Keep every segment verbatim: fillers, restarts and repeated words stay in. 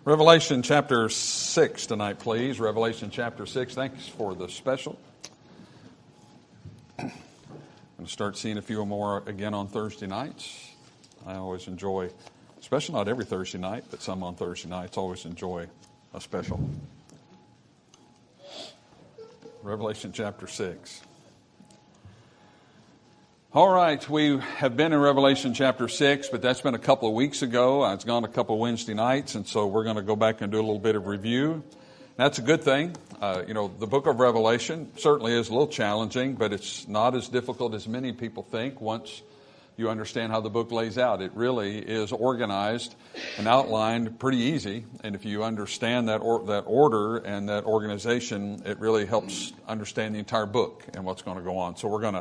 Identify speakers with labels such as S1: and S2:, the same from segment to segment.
S1: Revelation chapter six tonight, please. Revelation chapter six. Thanks for the special. I'm going to start seeing a few more again on Thursday nights. I always enjoy, especially not every Thursday night, but some on Thursday nights, always enjoy a special. Revelation chapter six. All right, we have been in Revelation chapter six, but that's been a couple of weeks ago. It's gone a couple of Wednesday nights, and so we're going to go back and do a little bit of review. That's a good thing. Uh, you know, the book of Revelation certainly is a little challenging, but it's not as difficult as many people think once you understand how the book lays out. It really is organized and outlined pretty easy, and if you understand that or, that order and that organization, it really helps understand the entire book and what's going to go on. So we're going to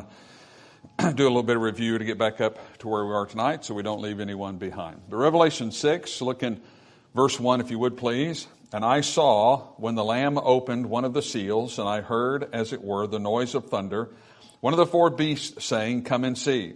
S1: do a little bit of review to get back up to where we are tonight so we don't leave anyone behind. But Revelation six, look in verse one if you would please. And I saw when the Lamb opened one of the seals, and I heard, as it were, the noise of thunder, one of the four beasts saying, Come and see.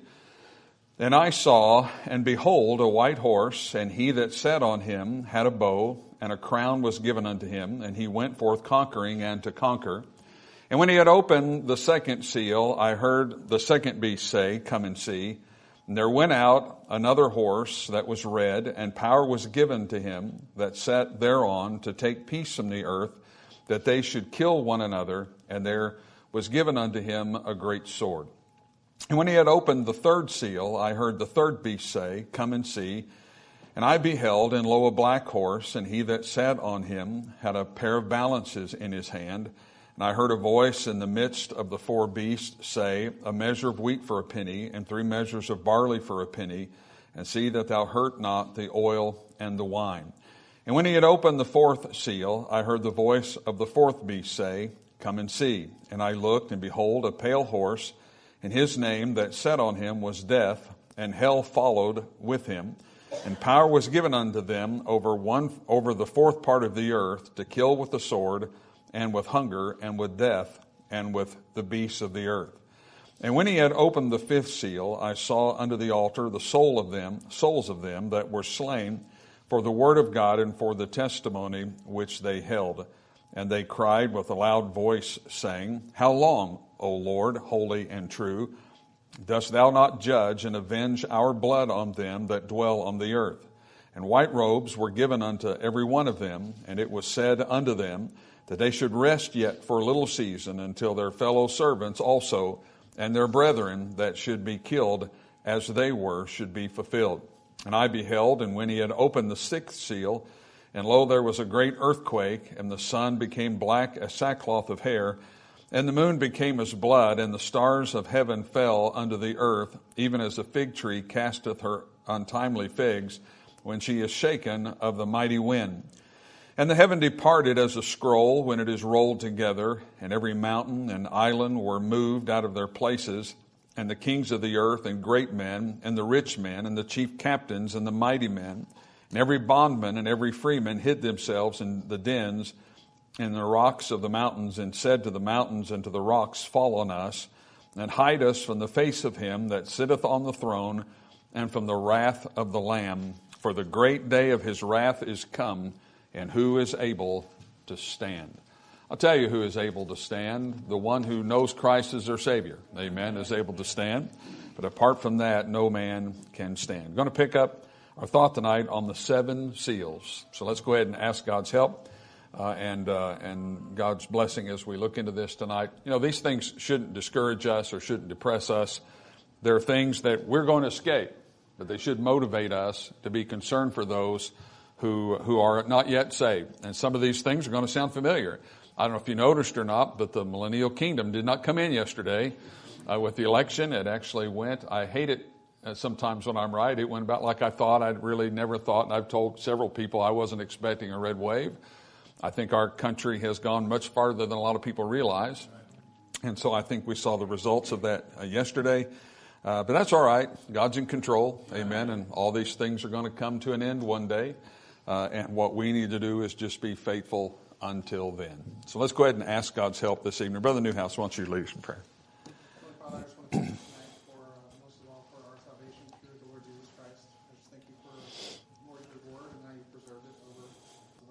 S1: And I saw, and behold, a white horse, and he that sat on him had a bow, and a crown was given unto him, and he went forth conquering and to conquer. And when he had opened the second seal, I heard the second beast say, Come and see. And there went out another horse that was red, and power was given to him that sat thereon to take peace from the earth, that they should kill one another. And there was given unto him a great sword. And when he had opened the third seal, I heard the third beast say, Come and see. And I beheld, and lo, a black horse, and he that sat on him had a pair of balances in his hand. And I heard a voice in the midst of the four beasts say, A measure of wheat for a penny, and three measures of barley for a penny, and see that thou hurt not the oil and the wine. And when he had opened the fourth seal, I heard the voice of the fourth beast say, Come and see. And I looked, and behold, a pale horse, and his name that sat on him was Death, and hell followed with him. And power was given unto them over one over the fourth part of the earth to kill with the sword, and with hunger, and with death, and with the beasts of the earth. And when he had opened the fifth seal, I saw under the altar the soul of them, souls of them that were slain for the word of God and for the testimony which they held. And they cried with a loud voice, saying, How long, O Lord, holy and true, dost thou not judge and avenge our blood on them that dwell on the earth? And white robes were given unto every one of them, and it was said unto them, that they should rest yet for a little season until their fellow servants also and their brethren that should be killed as they were should be fulfilled. And I beheld, and when he had opened the sixth seal, and lo, there was a great earthquake, and the sun became black as sackcloth of hair, and the moon became as blood, and the stars of heaven fell unto the earth, even as a fig tree casteth her untimely figs when she is shaken of the mighty wind. And the heaven departed as a scroll when it is rolled together, and every mountain and island were moved out of their places, and the kings of the earth, and great men, and the rich men, and the chief captains, and the mighty men, and every bondman and every freeman hid themselves in the dens and the rocks of the mountains, and said to the mountains and to the rocks, Fall on us, and hide us from the face of him that sitteth on the throne, and from the wrath of the Lamb. For the great day of his wrath is come, and who is able to stand? I'll tell you who is able to stand. The one who knows Christ as their Savior, amen, is able to stand. But apart from that, no man can stand. We're going to pick up our thought tonight on the seven seals. So let's go ahead and ask God's help uh, and uh, and God's blessing as we look into this tonight. You know, these things shouldn't discourage us or shouldn't depress us. There are things that we're going to escape, but they should motivate us to be concerned for those who who are not yet saved. And some of these things are going to sound familiar. I don't know if you noticed or not, but the millennial kingdom did not come in yesterday uh, with the election. It actually went, I hate it uh, sometimes when I'm right, it went about like I thought. I really never thought, and I've told several people I wasn't expecting a red wave. I think our country has gone much farther than a lot of people realize. And so I think we saw the results of that uh, yesterday. Uh, but that's all right. God's in control. Amen. And all these things are going to come to an end one day. Uh, and what we need to do is just be faithful until then. So let's go ahead and ask God's help this evening. Brother Newhouse, why don't you lead us in prayer?
S2: Father, I just want to thank you tonight for, uh, most of all, for our salvation through the Lord Jesus Christ. I just thank you for, Lord, your word and how you preserved it over the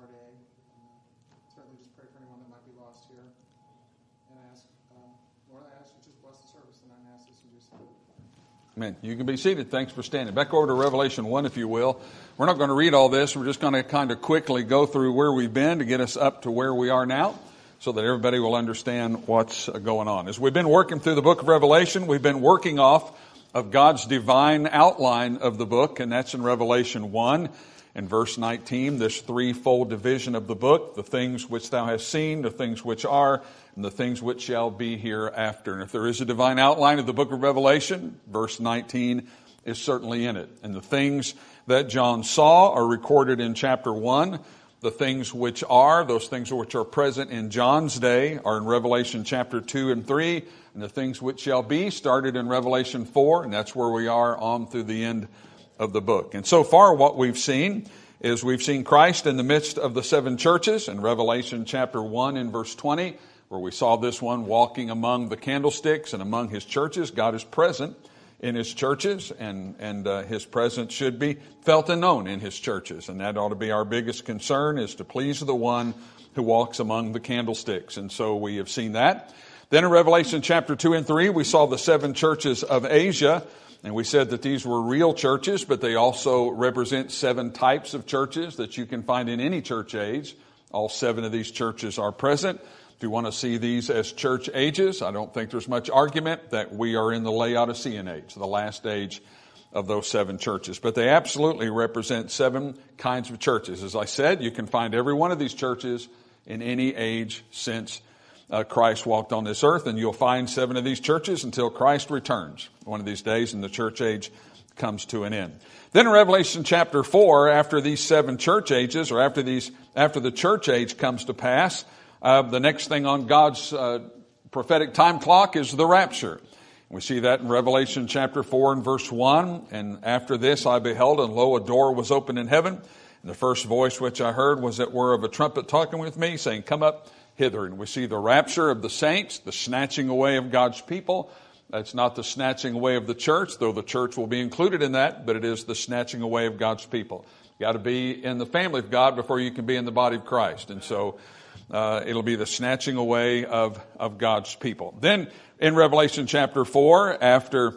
S1: Amen. You can be seated. Thanks for standing. Back over to Revelation one, if you will. We're not going to read all this. We're just going to kind of quickly go through where we've been to get us up to where we are now, so that everybody will understand what's going on. As we've been working through the book of Revelation, we've been working off of God's divine outline of the book, and that's in Revelation one and verse nineteen, this threefold division of the book, the things which thou hast seen, the things which are, and the things which shall be hereafter. And if there is a divine outline of the book of Revelation, verse nineteen is certainly in it. And the things that John saw are recorded in chapter one. The things which are, those things which are present in John's day, are in Revelation chapter two and three. And the things which shall be started in Revelation four, and that's where we are on through the end of the book. And so far what we've seen is we've seen Christ in the midst of the seven churches in Revelation chapter one and verse twenty, where we saw this one walking among the candlesticks and among his churches. God is present in his churches, and, and uh, his presence should be felt and known in his churches. And that ought to be our biggest concern, is to please the one who walks among the candlesticks. And so we have seen that. Then in Revelation chapter two and three, we saw the seven churches of Asia. And we said that these were real churches, but they also represent seven types of churches that you can find in any church age. All seven of these churches are present. If you want to see these as church ages, I don't think there's much argument that we are in the Laodicean age, the last age of those seven churches. But they absolutely represent seven kinds of churches. As I said, you can find every one of these churches in any age since uh, Christ walked on this earth, and you'll find seven of these churches until Christ returns one of these days and the church age comes to an end. Then in Revelation chapter four, after these seven church ages, or after these, after the church age comes to pass, Uh, the next thing on God's uh, prophetic time clock is the rapture. We see that in Revelation chapter four and verse one. And after this I beheld, and lo, a door was opened in heaven. And the first voice which I heard was that were of a trumpet talking with me, saying, Come up hither. And we see the rapture of the saints, the snatching away of God's people. That's not the snatching away of the church, though the church will be included in that, but it is the snatching away of God's people. You got to be in the family of God before you can be in the body of Christ. And so Uh, it'll be the snatching away of, of God's people. Then in Revelation chapter four, after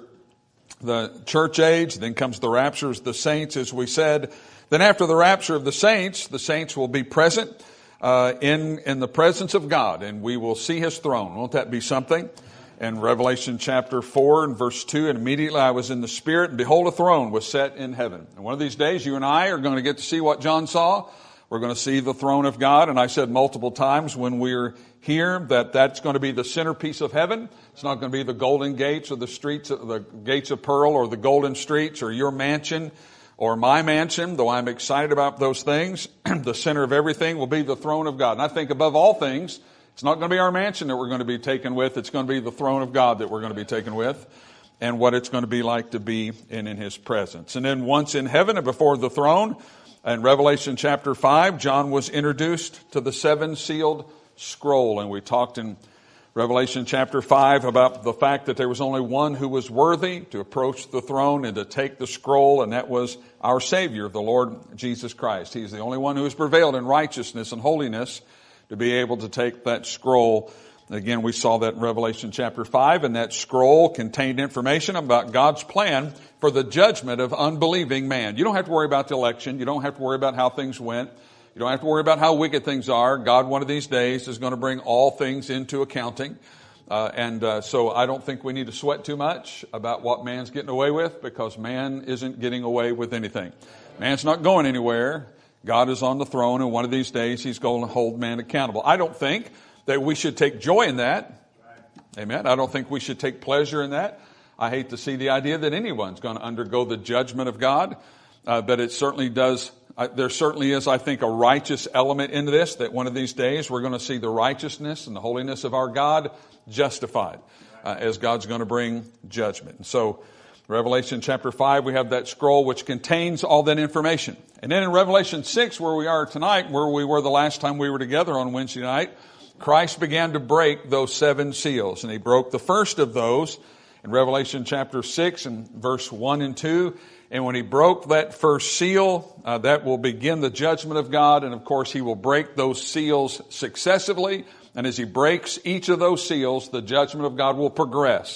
S1: the church age, then comes the rapture of the saints, as we said. Then after the rapture of the saints, the saints will be present uh, in, in the presence of God, and we will see his throne. Won't that be something? In Revelation chapter four and verse two, and immediately I was in the Spirit, and behold, a throne was set in heaven. And one of these days, you and I are going to get to see what John saw. We're going to see the throne of God. And I said multiple times when we're here that that's going to be the centerpiece of heaven. It's not going to be the golden gates or the streets, the gates of pearl or the golden streets or your mansion or my mansion, though I'm excited about those things. The center of everything will be the throne of God. And I think above all things, it's not going to be our mansion that we're going to be taken with. It's going to be the throne of God that we're going to be taken with, and what it's going to be like to be in, in his presence. And then once in heaven and before the throne, in Revelation chapter five, John was introduced to the seven sealed scroll. And we talked in Revelation chapter five about the fact that there was only one who was worthy to approach the throne and to take the scroll, and that was our Savior, the Lord Jesus Christ. He's the only one who has prevailed in righteousness and holiness to be able to take that scroll. Again, we saw that in Revelation chapter five, and that scroll contained information about God's plan for the judgment of unbelieving man. You don't have to worry about the election. You don't have to worry about how things went. You don't have to worry about how wicked things are. God, one of these days, is going to bring all things into accounting. Uh, and uh, so I don't think we need to sweat too much about what man's getting away with, because man isn't getting away with anything. Man's not going anywhere. God is on the throne, and one of these days he's going to hold man accountable. I don't think that we should take joy in that. Amen. I don't think we should take pleasure in that. I hate to see the idea that anyone's going to undergo the judgment of God, uh, but it certainly does. Uh, there certainly is, I think, a righteous element into this, that one of these days we're going to see the righteousness and the holiness of our God justified uh, as God's going to bring judgment. And so Revelation chapter five, we have that scroll which contains all that information. And then in Revelation six, where we are tonight, where we were the last time we were together on Wednesday night, Christ began to break those seven seals. And he broke the first of those in Revelation chapter six and verse one and two. And when he broke that first seal, uh, that will begin the judgment of God. And of course, he will break those seals successively. And as he breaks each of those seals, the judgment of God will progress.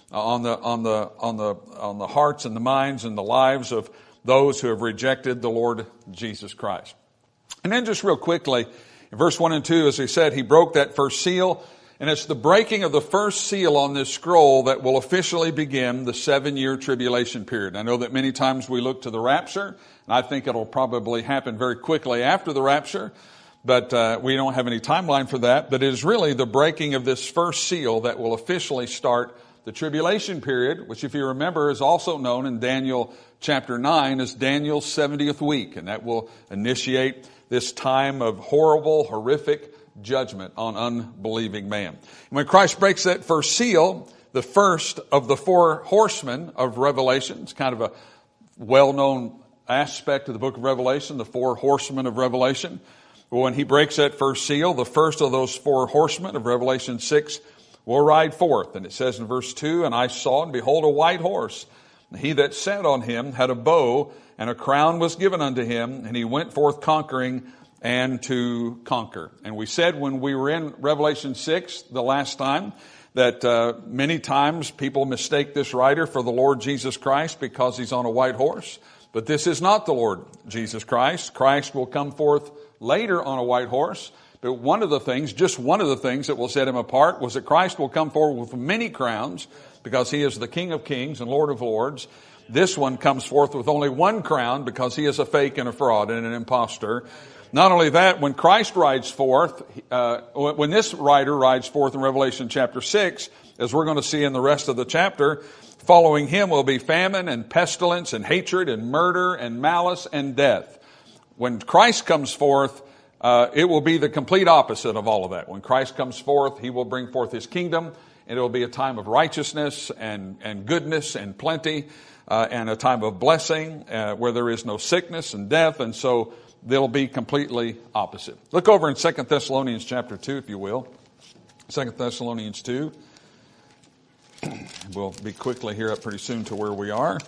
S1: on the on the on the on the hearts and the minds and the lives of those who have rejected the Lord Jesus Christ. And then just real quickly, in verse one and two, as he said, he broke that first seal, and it's the breaking of the first seal on this scroll that will officially begin the seven-year tribulation period. I know that many times we look to the rapture, and I think it'll probably happen very quickly after the rapture, but uh, we don't have any timeline for that. But it is really the breaking of this first seal that will officially start the tribulation period, which, if you remember, is also known in Daniel chapter nine as Daniel's seventieth week, and that will initiate this time of horrible, horrific judgment on unbelieving man. And when Christ breaks that first seal, the first of the four horsemen of Revelation, it's kind of a well-known aspect of the book of Revelation, the four horsemen of Revelation. Well, when he breaks that first seal, the first of those four horsemen of Revelation six will ride forth. And it says in verse two, "And I saw, and behold, a white horse. And he that sat on him had a bow, and a crown was given unto him, and he went forth conquering and to conquer." And we said when we were in Revelation six the last time that uh, many times people mistake this rider for the Lord Jesus Christ because he's on a white horse. But this is not the Lord Jesus Christ. Christ will come forth later on a white horse. But one of the things, just one of the things that will set him apart was that Christ will come forward with many crowns because he is the King of Kings and Lord of Lords. This one comes forth with only one crown because he is a fake and a fraud and an imposter. Not only that, when Christ rides forth, uh, when this rider rides forth in Revelation chapter six, as we're going to see in the rest of the chapter, following him will be famine and pestilence and hatred and murder and malice and death. When Christ comes forth, uh, it will be the complete opposite of all of that. When Christ comes forth, he will bring forth his kingdom, and it will be a time of righteousness and, and goodness and plenty, uh, and a time of blessing, uh, where there is no sickness and death, and so they'll be completely opposite. Look over in Second Thessalonians chapter two, if you will. Second Thessalonians two. We'll be quickly here up pretty soon to where we are.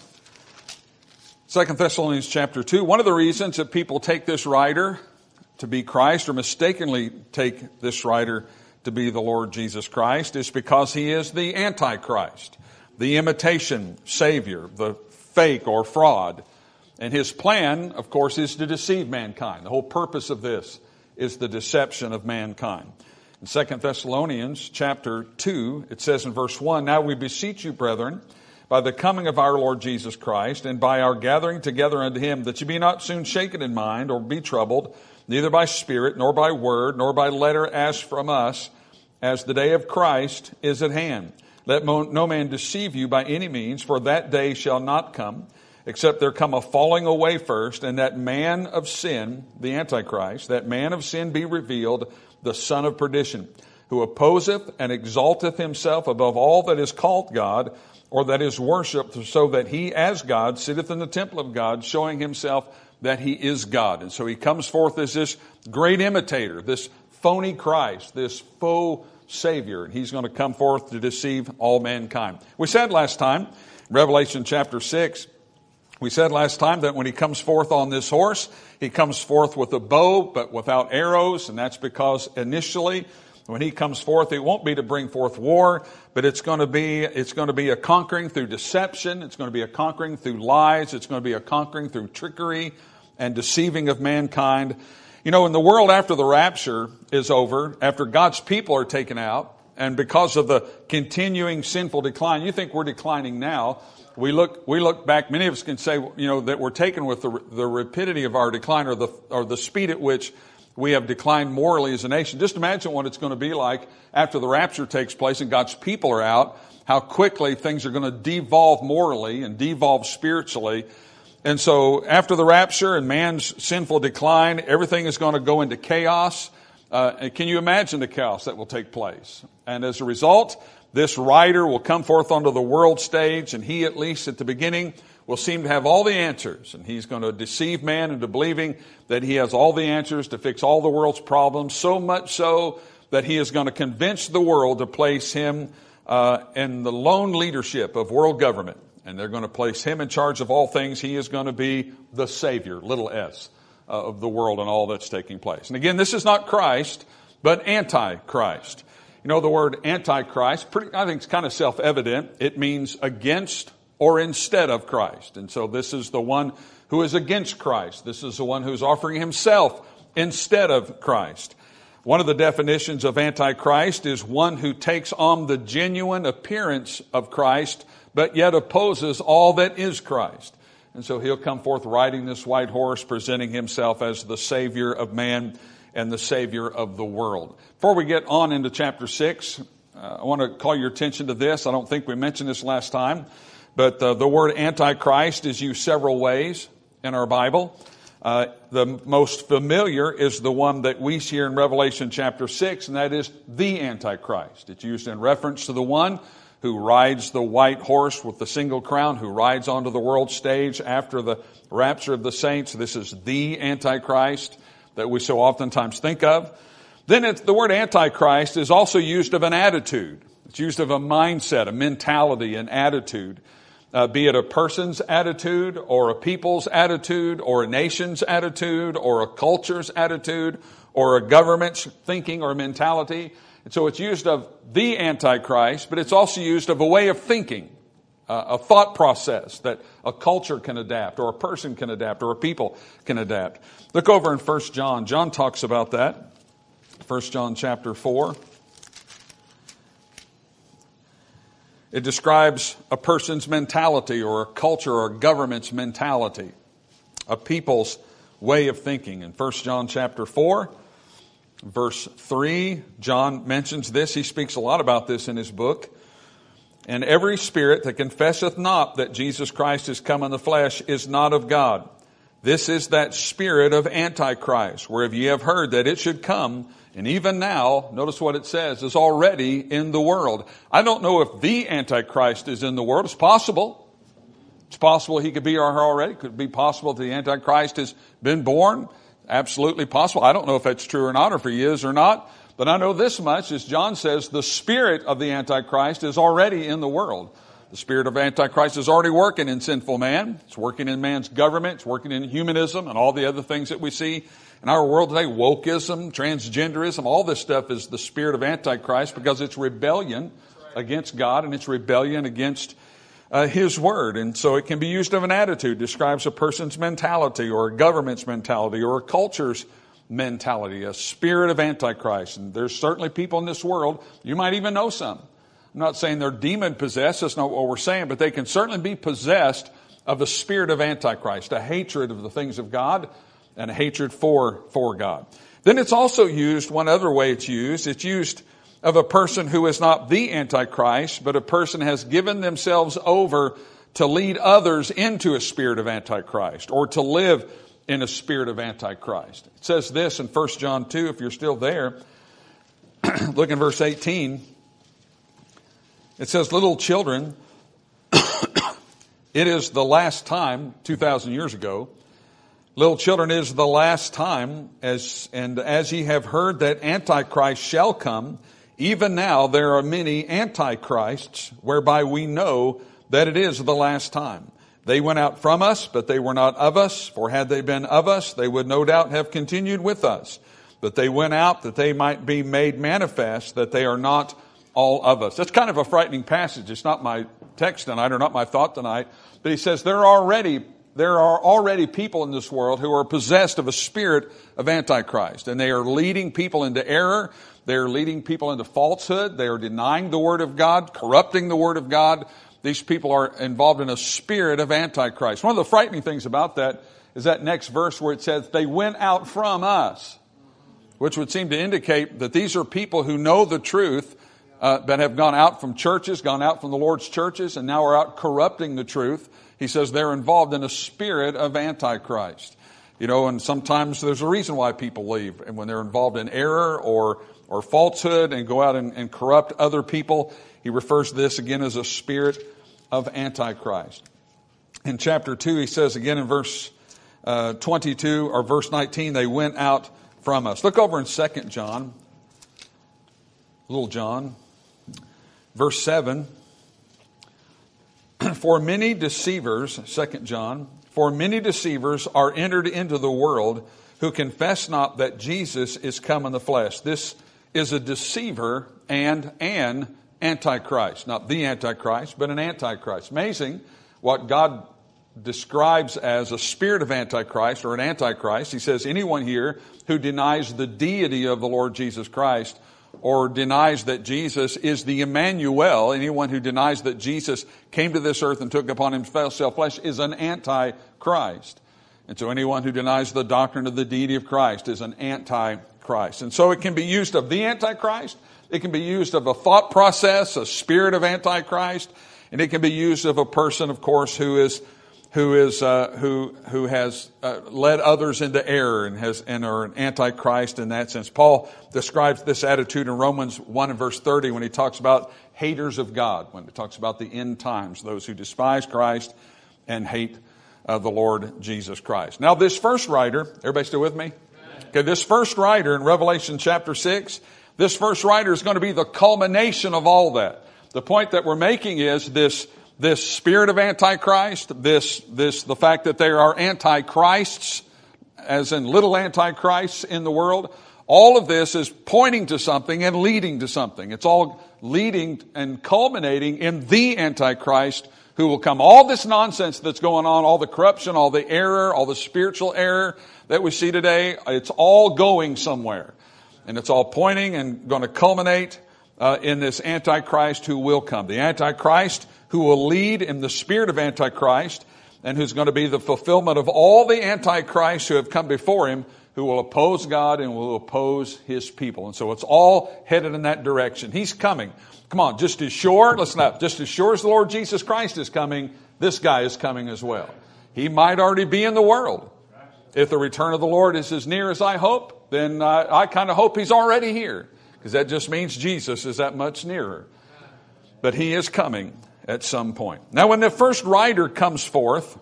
S1: Second Thessalonians chapter two. One of the reasons that people take this rider to be Christ, or mistakenly take this rider to be the Lord Jesus Christ, is because he is the Antichrist, the imitation Savior, the fake or fraud. And his plan, of course, is to deceive mankind. The whole purpose of this is the deception of mankind. In Second Thessalonians chapter two, it says in verse one, "Now we beseech you, brethren, by the coming of our Lord Jesus Christ, and by our gathering together unto him, that ye be not soon shaken in mind, or be troubled, neither by spirit, nor by word, nor by letter as from us, as the day of Christ is at hand. Let no man deceive you by any means, for that day shall not come, except there come a falling away first, and that man of sin," the Antichrist, "that man of sin be revealed, the son of perdition, who opposeth and exalteth himself above all that is called God, or that is worshipped, so that he as God sitteth in the temple of God, showing himself that he is God." And so he comes forth as this great imitator, this phony Christ, this faux Savior. And he's going to come forth to deceive all mankind. We said last time, Revelation chapter six, we said last time that when he comes forth on this horse, he comes forth with a bow, but without arrows. And that's because initially, when he comes forth, it won't be to bring forth war, but it's going to be, it's going to be a conquering through deception. It's going to be a conquering through lies. It's going to be a conquering through trickery and deceiving of mankind. You know, in the world after the rapture is over, after God's people are taken out, and because of the continuing sinful decline, you think we're declining now. We look, we look back, many of us can say, you know, that we're taken with the, the rapidity of our decline, or the, or the speed at which we have declined morally as a nation. Just imagine what it's going to be like after the rapture takes place and God's people are out, how quickly things are going to devolve morally and devolve spiritually. And so after the rapture and man's sinful decline, everything is going to go into chaos. Uh, can you imagine the chaos that will take place? And as a result, this rider will come forth onto the world stage, and he, at least at the beginning, will seem to have all the answers. And he's going to deceive man into believing that he has all the answers to fix all the world's problems, so much so that he is going to convince the world to place him uh, in the lone leadership of world government. And they're going to place him in charge of all things. He is going to be the Savior, little s, uh, of the world and all that's taking place. And again, this is not Christ, but Antichrist. You You know, the word Antichrist, pretty, I think it's kind of self-evident. It means against or instead of Christ. And so this is the one who is against Christ. This is the one who's offering himself instead of Christ. One of the definitions of Antichrist is one who takes on the genuine appearance of Christ, but yet opposes all that is Christ. And so he'll come forth riding this white horse, presenting himself as the Savior of man and the Savior of the world. Before we get on into chapter six, uh, I want to call your attention to this. I don't think we mentioned this last time, but uh, the word Antichrist is used several ways in our Bible. Uh, the most familiar is the one that we see here in Revelation chapter six, and that is the Antichrist. It's used in reference to the one who rides the white horse with the single crown, who rides onto the world stage after the rapture of the saints. This is the Antichrist that we so oftentimes think of. Then it's, the word Antichrist is also used of an attitude. It's used of a mindset, a mentality, an attitude. Uh, be it a person's attitude or a people's attitude or a nation's attitude or a culture's attitude or a government's thinking or mentality. And so it's used of the Antichrist, but it's also used of a way of thinking, uh, a thought process that a culture can adapt or a person can adapt or a people can adapt. Look over in First John. John talks about that. First John chapter four. It describes a person's mentality or a culture or a government's mentality, a people's way of thinking. In First John chapter four, verse three, John mentions this. He speaks a lot about this in his book. And every spirit that confesseth not that Jesus Christ is come in the flesh is not of God. This is that spirit of Antichrist, whereof ye have heard that it should come, and even now, notice what it says, is already in the world. I don't know if the Antichrist is in the world. It's possible. It's possible he could be here already. It could be possible that the Antichrist has been born. Absolutely possible. I don't know if that's true or not, or if he is or not. But I know this much, as John says, the spirit of the Antichrist is already in the world. The spirit of Antichrist is already working in sinful man. It's working in man's government. It's working in humanism and all the other things that we see in our world today. Wokeism, transgenderism, all this stuff is the spirit of Antichrist because it's rebellion against God and it's rebellion against uh, His Word. And so it can be used of an attitude, describes a person's mentality or a government's mentality or a culture's mentality, a spirit of Antichrist. And there's certainly people in this world, you might even know some. I'm not saying they're demon-possessed, that's not what we're saying, but they can certainly be possessed of a spirit of Antichrist, a hatred of the things of God and a hatred for, for God. Then it's also used, one other way it's used, it's used of a person who is not the Antichrist, but a person has given themselves over to lead others into a spirit of Antichrist or to live in a spirit of Antichrist. It says this in First John two, if you're still there. Look in verse eighteen. It says, little children, it is the last time, two thousand years ago, little children, it is the last time, as and as ye have heard that Antichrist shall come, even now there are many Antichrists, whereby we know that it is the last time. They went out from us, but they were not of us, for had they been of us, they would no doubt have continued with us. But they went out that they might be made manifest that they are not all of us. That's kind of a frightening passage. It's not my text tonight or not my thought tonight. But he says there are already, there are already people in this world who are possessed of a spirit of Antichrist. And they are leading people into error. They are leading people into falsehood. They are denying the Word of God, corrupting the Word of God. These people are involved in a spirit of Antichrist. One of the frightening things about that is that next verse where it says, they went out from us, which would seem to indicate that these are people who know the truth, Uh, that have gone out from churches, gone out from the Lord's churches, and now are out corrupting the truth. He says they're involved in a spirit of Antichrist. You know, and sometimes there's a reason why people leave. And when they're involved in error or or falsehood and go out and, and corrupt other people, he refers to this again as a spirit of Antichrist. In chapter two, he says again in verse uh, twenty-two or verse nineteen, they went out from us. Look over in Second John, little John. Verse seven, for many deceivers, Second John, for many deceivers are entered into the world who confess not that Jesus is come in the flesh. This is a deceiver and an Antichrist. Not the Antichrist, but an Antichrist. Amazing what God describes as a spirit of Antichrist or an Antichrist. He says anyone here who denies the deity of the Lord Jesus Christ or denies that Jesus is the Emmanuel, anyone who denies that Jesus came to this earth and took upon himself flesh is an Antichrist. And so anyone who denies the doctrine of the deity of Christ is an Antichrist. And so it can be used of the Antichrist, it can be used of a thought process, a spirit of Antichrist, and it can be used of a person, of course, who is who is uh, who who has uh, led others into error and has and are an Antichrist in that sense. Paul describes this attitude in Romans one and verse thirty when he talks about haters of God, when he talks about the end times, those who despise Christ and hate uh, the Lord Jesus Christ. Now, this first writer, everybody still with me? Okay, this first writer in Revelation chapter six, this first writer is going to be the culmination of all that. The point that we're making is this. This spirit of Antichrist, this, this, the fact that there are Antichrists, as in little Antichrists in the world, all of this is pointing to something and leading to something. It's all leading and culminating in the Antichrist who will come. All this nonsense that's going on, all the corruption, all the error, all the spiritual error that we see today, it's all going somewhere. And it's all pointing and going to culminate uh, in this Antichrist who will come. The Antichrist who will lead in the spirit of Antichrist and who's going to be the fulfillment of all the Antichrists who have come before him, who will oppose God and will oppose his people. And so it's all headed in that direction. He's coming. Come on, just as sure, listen up, just as sure as the Lord Jesus Christ is coming, this guy is coming as well. He might already be in the world. If the return of the Lord is as near as I hope, then uh, I kind of hope he's already here, because that just means Jesus is that much nearer. But he is coming at some point. Now, when the first rider comes forth,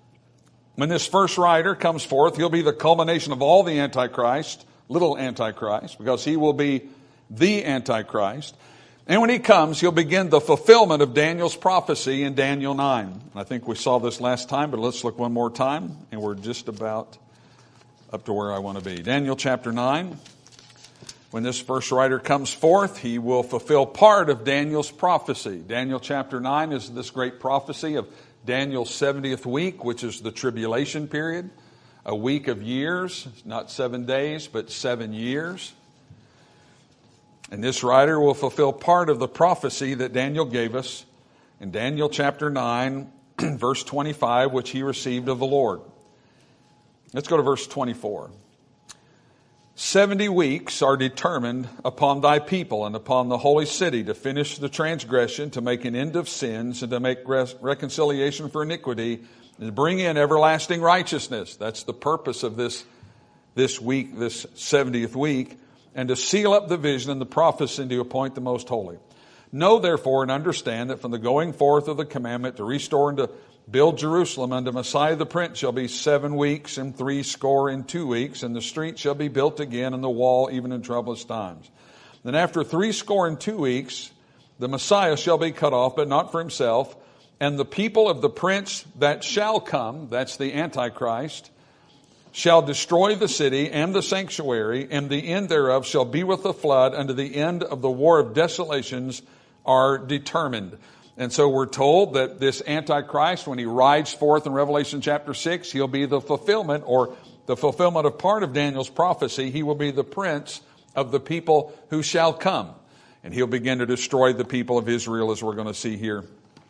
S1: when this first rider comes forth, he'll be the culmination of all the Antichrist, little Antichrist, because he will be the Antichrist. And when he comes, he'll begin the fulfillment of Daniel's prophecy in Daniel nine. I think we saw this last time, but let's look one more time, and we're just about up to where I want to be. Daniel chapter nine. When this first rider comes forth, he will fulfill part of Daniel's prophecy. Daniel chapter nine is this great prophecy of Daniel's seventieth week, which is the tribulation period. A week of years, not seven days, but seven years. And this rider will fulfill part of the prophecy that Daniel gave us in Daniel chapter nine, verse twenty-five, which he received of the Lord. Let's go to verse twenty-four. Seventy weeks are determined upon thy people and upon the holy city to finish the transgression, to make an end of sins, and to make res- reconciliation for iniquity, and to bring in everlasting righteousness. That's the purpose of this, this week, this seventieth week, and to seal up the vision and the prophecy and to appoint the most holy. Know therefore and understand that from the going forth of the commandment to restore and to build Jerusalem unto Messiah the Prince shall be seven weeks and three score and two weeks, and the street shall be built again and the wall even in troublous times. Then after three score and two weeks, the Messiah shall be cut off, but not for himself, and the people of the Prince that shall come, that's the Antichrist, shall destroy the city and the sanctuary, and the end thereof shall be with the flood, unto the end of the war of desolations are determined. And so we're told that this Antichrist, when he rides forth in Revelation chapter six, he'll be the fulfillment or the fulfillment of part of Daniel's prophecy. He will be the prince of the people who shall come. And he'll begin to destroy the people of Israel, as we're going to see here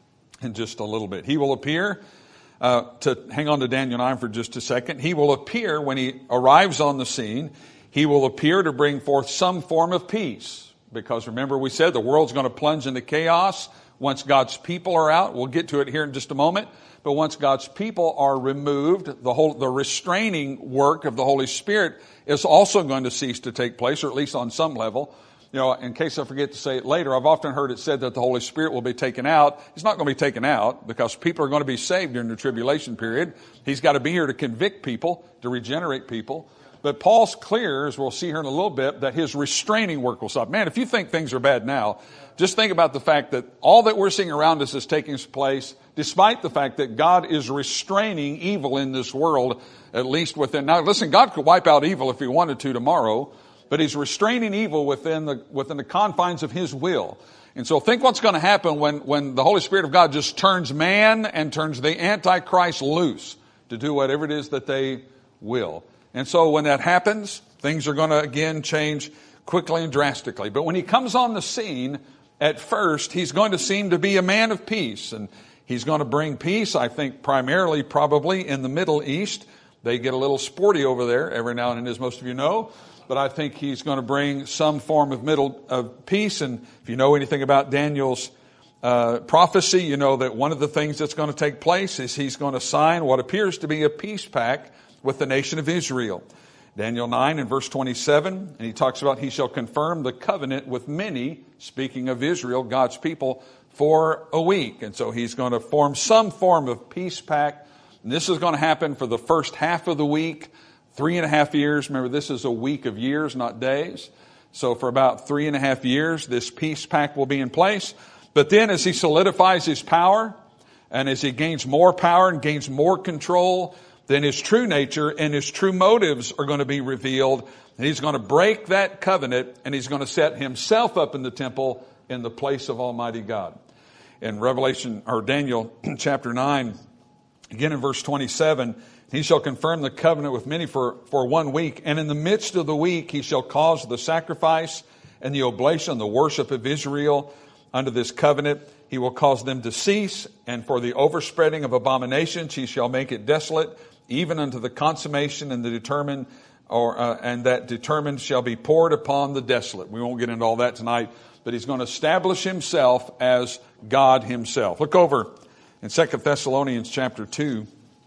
S1: in just a little bit. He will appear, uh, to hang on to Daniel nine for just a second. He will appear when he arrives on the scene. He will appear to bring forth some form of peace. Because remember, we said the world's going to plunge into chaos once God's people are out. We'll get to it here in just a moment. But once God's people are removed, the whole the restraining work of the Holy Spirit is also going to cease to take place, or at least on some level. You know, in case I forget to say it later, I've often heard it said that the Holy Spirit will be taken out. It's not going to be taken out because people are going to be saved during the tribulation period. He's got to be here to convict people, to regenerate people. But Paul's clear, as we'll see here in a little bit, that his restraining work will stop. Man, if you think things are bad now, just think about the fact that all that we're seeing around us is taking place, despite the fact that God is restraining evil in this world, at least within. Now, listen, God could wipe out evil if he wanted to tomorrow, but he's restraining evil within the, within the confines of his will. And so think what's going to happen when, when the Holy Spirit of God just turns man and turns the Antichrist loose to do whatever it is that they will. And so when that happens, things are going to again change quickly and drastically. But when he comes on the scene, at first, he's going to seem to be a man of peace. And he's going to bring peace, I think, primarily probably in the Middle East. They get a little sporty over there every now and then, as most of you know. But I think he's going to bring some form of middle of peace. And if you know anything about Daniel's uh, prophecy, you know that one of the things that's going to take place is he's going to sign what appears to be a peace pact with the nation of Israel. Daniel nine and verse twenty-seven, and he talks about he shall confirm the covenant with many, speaking of Israel, God's people, for a week. And so he's going to form some form of peace pact. And this is going to happen for the first half of the week. Three and a half years. Remember, this is a week of years, not days. So for about three and a half years, this peace pact will be in place. But then as he solidifies his power, and as he gains more power and gains more control, then his true nature and his true motives are going to be revealed. And he's going to break that covenant, and he's going to set himself up in the temple in the place of Almighty God. In Revelation, or Daniel chapter nine, again in verse twenty-seven, he shall confirm the covenant with many for, for one week. And in the midst of the week, he shall cause the sacrifice and the oblation, the worship of Israel under this covenant. He will cause them to cease. And for the overspreading of abominations, he shall make it desolate, even unto the consummation and the determined, or, uh, and that determined shall be poured upon the desolate. We won't get into all that tonight, but he's going to establish himself as God himself. Look over in Second Thessalonians chapter two.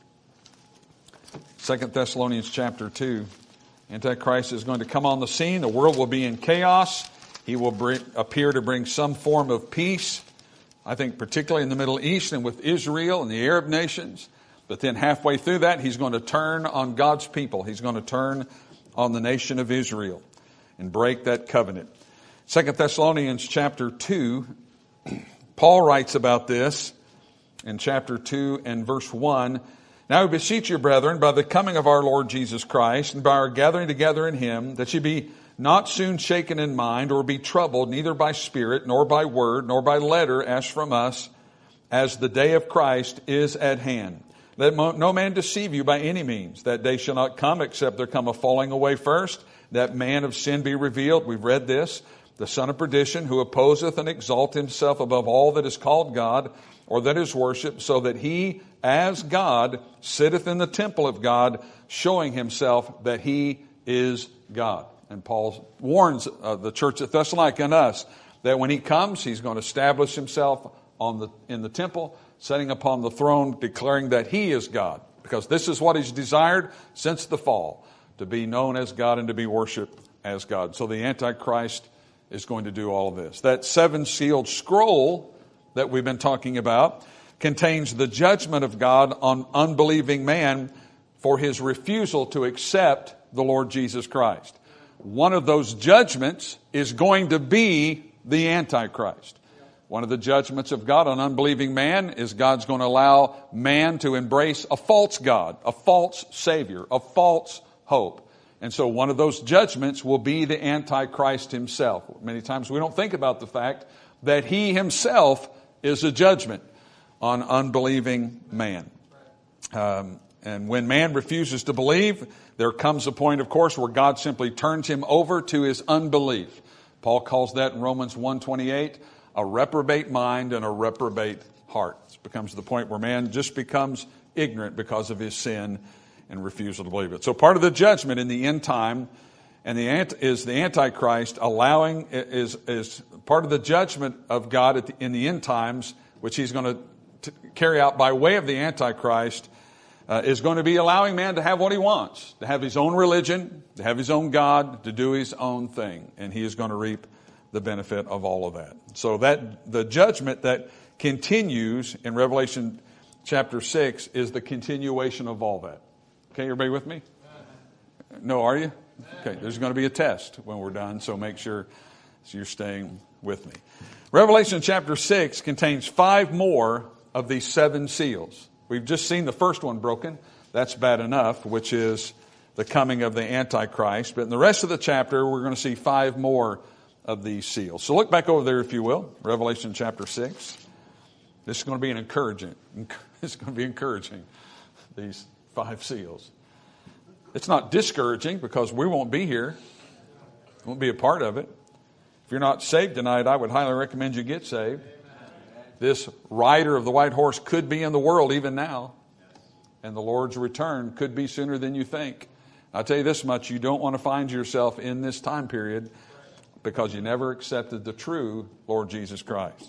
S1: Second Thessalonians chapter two. Antichrist is going to come on the scene. The world will be in chaos. He will bring, appear to bring some form of peace, I think particularly in the Middle East and with Israel and the Arab nations. But then halfway through that, he's going to turn on God's people. He's going to turn on the nation of Israel and break that covenant. Second Thessalonians chapter two, Paul writes about this in chapter two and verse one. Now we beseech you, brethren, by the coming of our Lord Jesus Christ, and by our gathering together in him, that ye be not soon shaken in mind, or be troubled, neither by spirit, nor by word, nor by letter, as from us, as the day of Christ is at hand. Let no man deceive you by any means. That day shall not come, except there come a falling away first, that man of sin be revealed. We've read this. The son of perdition, who opposeth and exalteth himself above all that is called God, or that is worshipped, so that he, as God, sitteth in the temple of God, showing himself that he is God. And Paul warns uh, the church at Thessalonica and us that when he comes, he's going to establish himself on the in the temple, sitting upon the throne, declaring that he is God. Because this is what he's desired since the fall, to be known as God and to be worshiped as God. So the Antichrist is going to do all of this. That seven-sealed scroll that we've been talking about contains the judgment of God on unbelieving man for his refusal to accept the Lord Jesus Christ. One of those judgments is going to be the Antichrist. One of the judgments of God on unbelieving man is God's going to allow man to embrace a false God, a false Savior, a false hope. And so one of those judgments will be the Antichrist himself. Many times we don't think about the fact that he himself is a judgment on unbelieving man. Um, and when man refuses to believe, there comes a point, of course, where God simply turns him over to his unbelief. Paul calls that in Romans one twenty-eight, a reprobate mind and a reprobate heart. It becomes the point where man just becomes ignorant because of his sin and refusal to believe it. So part of the judgment in the end time and the ant, is the Antichrist allowing, is, is part of the judgment of God at the, in the end times, which he's going to carry out by way of the Antichrist, uh, is going to be allowing man to have what he wants, to have his own religion, to have his own God, to do his own thing. And he is going to reap the benefit of all of that. So that the judgment that continues in Revelation chapter six is the continuation of all that. Okay, everybody with me? No, are you? Okay, there's going to be a test when we're done, so make sure you're staying with me. Revelation chapter six contains five more of these seven seals. We've just seen the first one broken. That's bad enough, which is the coming of the Antichrist. But in the rest of the chapter, we're going to see five more of these seals. So look back over there, if you will, Revelation chapter six. This is going to be an encouraging. It's going to be encouraging, these five seals. It's not discouraging because we won't be here. We won't be a part of it. If you're not saved tonight, I would highly recommend you get saved. This rider of the white horse could be in the world even now. And the Lord's return could be sooner than you think. I'll tell you this much, you don't want to find yourself in this time period because you never accepted the true Lord Jesus Christ.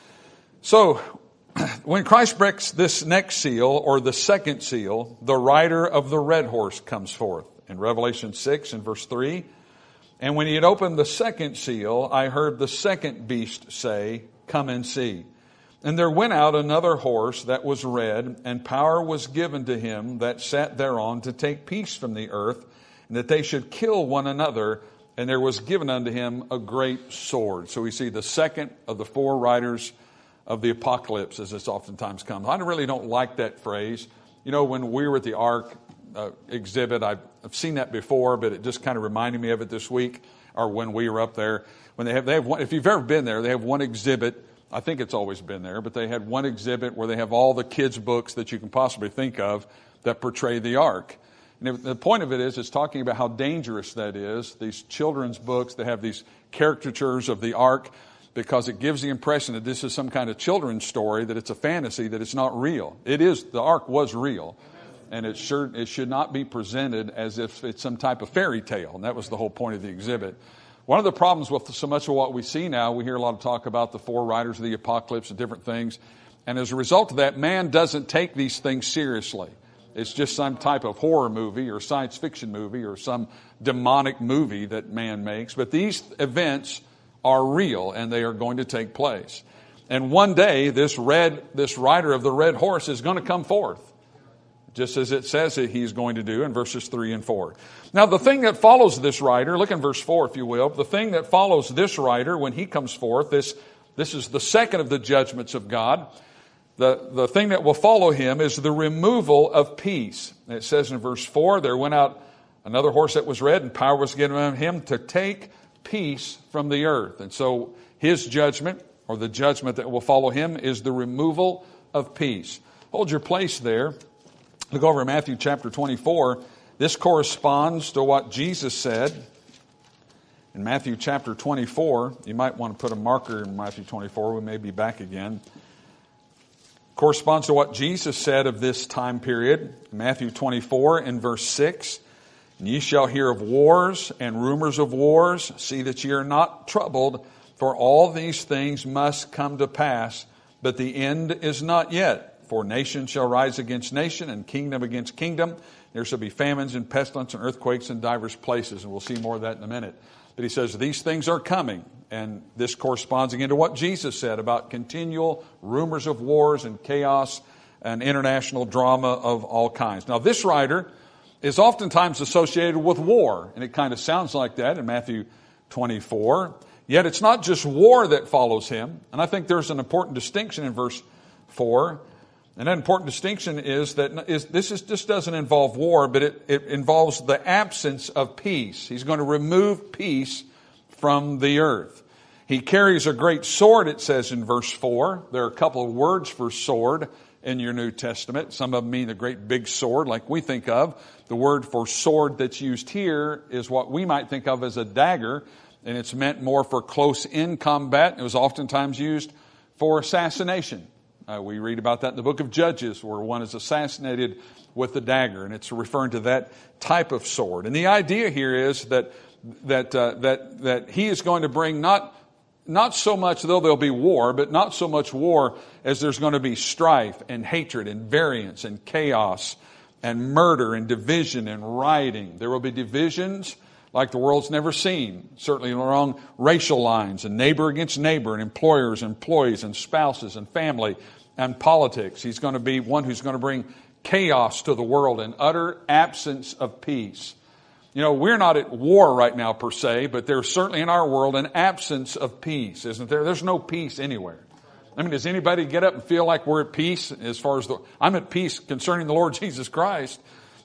S1: So, when Christ breaks this next seal, or the second seal, the rider of the red horse comes forth. In Revelation six and verse three, and when he had opened the second seal, I heard the second beast say, "Come and see." And there went out another horse that was red, and power was given to him that sat thereon to take peace from the earth, and that they should kill one another, and there was given unto him a great sword. So we see the second of the four riders of the apocalypse, as it's oftentimes comes. I really don't like that phrase. You know, when we were at the Ark uh, exhibit, I've, I've seen that before, but it just kind of reminded me of it this week, or when we were up there. When they have, they have one, if you've ever been there, they have one exhibit. I think it's always been there, but they had one exhibit where they have all the kids' books that you can possibly think of that portray the Ark. And the point of it is, it's talking about how dangerous that is. These children's books, they have these caricatures of the Ark, because it gives the impression that this is some kind of children's story, that it's a fantasy, that it's not real. It is, the Ark was real. And it sure, it should not be presented as if it's some type of fairy tale. And that was the whole point of the exhibit. One of the problems with so much of what we see now, we hear a lot of talk about the four riders of the apocalypse and different things. And as a result of that, man doesn't take these things seriously. It's just some type of horror movie or science fiction movie or some demonic movie that man makes. But these events are real, and they are going to take place. And one day, this red, this rider of the red horse is going to come forth, just as it says that he's going to do in verses three and four. Now, the thing that follows this rider, look in verse four, if you will. The thing that follows this rider when he comes forth, this, this is the second of the judgments of God. The, the thing that will follow him is the removal of peace. And it says in verse four, there went out another horse that was red, and power was given him to take peace from the earth. And so his judgment, or the judgment that will follow him, is the removal of peace. Hold your place there. Look over in Matthew chapter twenty-four. This corresponds to what Jesus said in Matthew chapter twenty-four. You might want to put a marker in Matthew twenty-four. We may be back again. Corresponds to what Jesus said of this time period. Matthew twenty-four and verse six. And ye shall hear of wars and rumors of wars. See that ye are not troubled, for all these things must come to pass, but the end is not yet. For nation shall rise against nation, and kingdom against kingdom. There shall be famines and pestilence and earthquakes in divers places. And we'll see more of that in a minute. But he says these things are coming. And this corresponds again to what Jesus said about continual rumors of wars and chaos and international drama of all kinds. Now, this rider is oftentimes associated with war, and it kind of sounds like that in Matthew twenty-four. Yet it's not just war that follows him, and I think there's an important distinction in verse four. And that important distinction is that is, this is, just doesn't involve war, but it, it involves the absence of peace. He's going to remove peace from the earth. He carries a great sword, it says in verse four. There are a couple of words for sword in your New Testament. Some of them mean the great big sword like we think of. The word for sword that's used here is what we might think of as a dagger, and it's meant more for close-in combat. It was oftentimes used for assassination. Uh, we read about that in the book of Judges, where one is assassinated with the dagger, and it's referring to that type of sword. And the idea here is that that uh, that that he is going to bring not not so much, though there'll be war, but not so much war as there's going to be strife and hatred and variance and chaos and murder and division and rioting. There will be divisions like the world's never seen, certainly along racial lines and neighbor against neighbor and employers, employees and spouses and family and politics. He's going to be one who's going to bring chaos to the world and utter absence of peace. You know, we're not at war right now per se, but there's certainly in our world an absence of peace, isn't there? There's no peace anywhere. I mean, does anybody get up and feel like we're at peace as far as the, I'm at peace concerning the Lord Jesus Christ,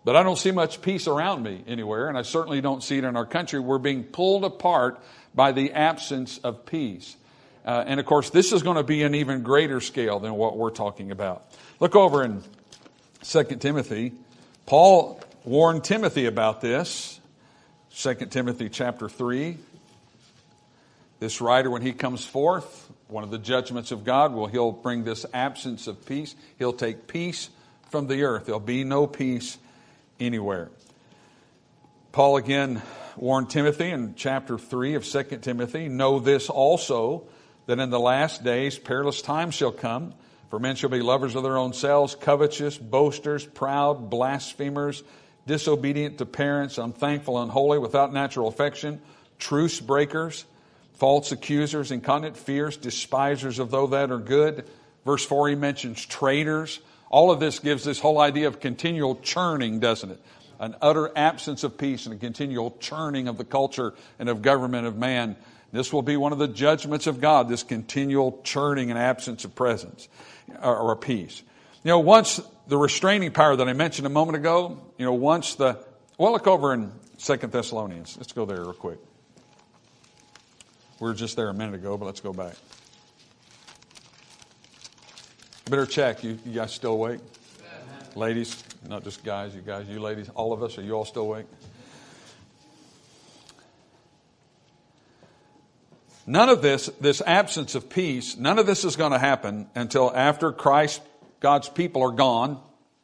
S1: But I don't see much peace around me anywhere, and I certainly don't see it in our country. We're being pulled apart by the absence of peace. Uh, and of course, this is going to be an even greater scale than what we're talking about. Look over in Second Timothy. Paul warned Timothy about this. Second Timothy chapter three. This writer, when he comes forth, one of the judgments of God, well, he'll bring this absence of peace. He'll take peace from the earth. There'll be no peace anywhere. Paul again warned Timothy in chapter three of Second Timothy, know this also, that in the last days perilous times shall come, for men shall be lovers of their own selves, covetous, boasters, proud, blasphemers, disobedient to parents, unthankful, unholy, without natural affection, truce breakers, false accusers, incontinent, fierce, despisers of those that are good. Verse four, he mentions traitors. All of this gives this whole idea of continual churning, doesn't it? An utter absence of peace and a continual churning of the culture and of government of man. This will be one of the judgments of God, this continual churning and absence of presence or, or peace. You know, once the restraining power that I mentioned a moment ago, you know, once the, well, look over in Second Thessalonians. Let's go there real quick. We were just there a minute ago, but let's go back. Better check. You, you guys still awake? Ladies, not just guys, you guys, you ladies, all of us, are you all still awake? None of this, this absence of peace, none of this is going to happen until after Christ, God's people are gone.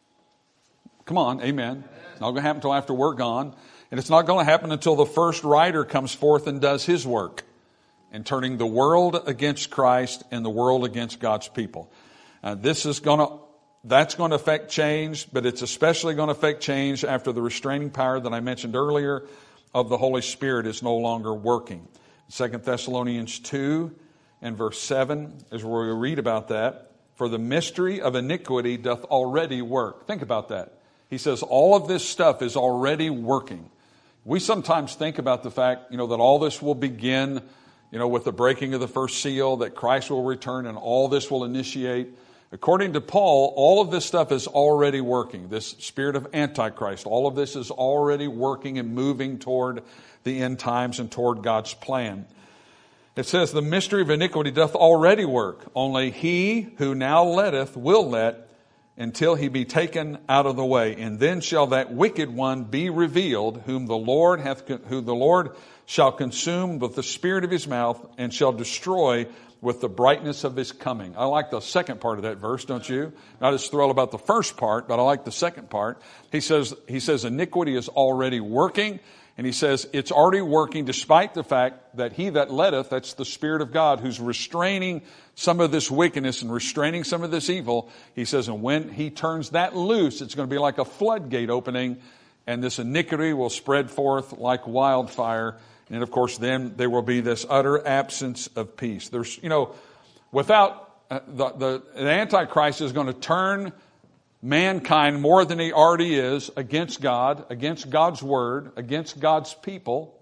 S1: Come on, amen. It's not going to happen until after we're gone. And it's not going to happen until the first rider comes forth and does his work in turning the world against Christ and the world against God's people. Uh, this is going to, that's going to affect change, but it's especially going to affect change after the restraining power that I mentioned earlier of the Holy Spirit is no longer working. Second Thessalonians two and verse seven is where we read about that. For the mystery of iniquity doth already work. Think about that. He says all of this stuff is already working. We sometimes think about the fact, you know, that all this will begin, you know, with the breaking of the first seal, that Christ will return and all this will initiate. According to Paul, all of this stuff is already working. This spirit of Antichrist, all of this is already working and moving toward the end times and toward God's plan. It says, the mystery of iniquity doth already work. Only he who now letteth will let until he be taken out of the way. And then shall that wicked one be revealed, whom the Lord hath, who the Lord shall consume with the spirit of his mouth and shall destroy with the brightness of his coming. I like the second part of that verse, don't you? Not as thrilled about the first part, but I like the second part. He says, he says iniquity is already working. And he says it's already working despite the fact that he that letteth, that's the Spirit of God, who's restraining some of this wickedness and restraining some of this evil. He says, and when he turns that loose, it's going to be like a floodgate opening, and this iniquity will spread forth like wildfire. And of course, then there will be this utter absence of peace. There's, you know, without uh, the, the, the Antichrist is going to turn mankind more than he already is against God, against God's word, against God's people.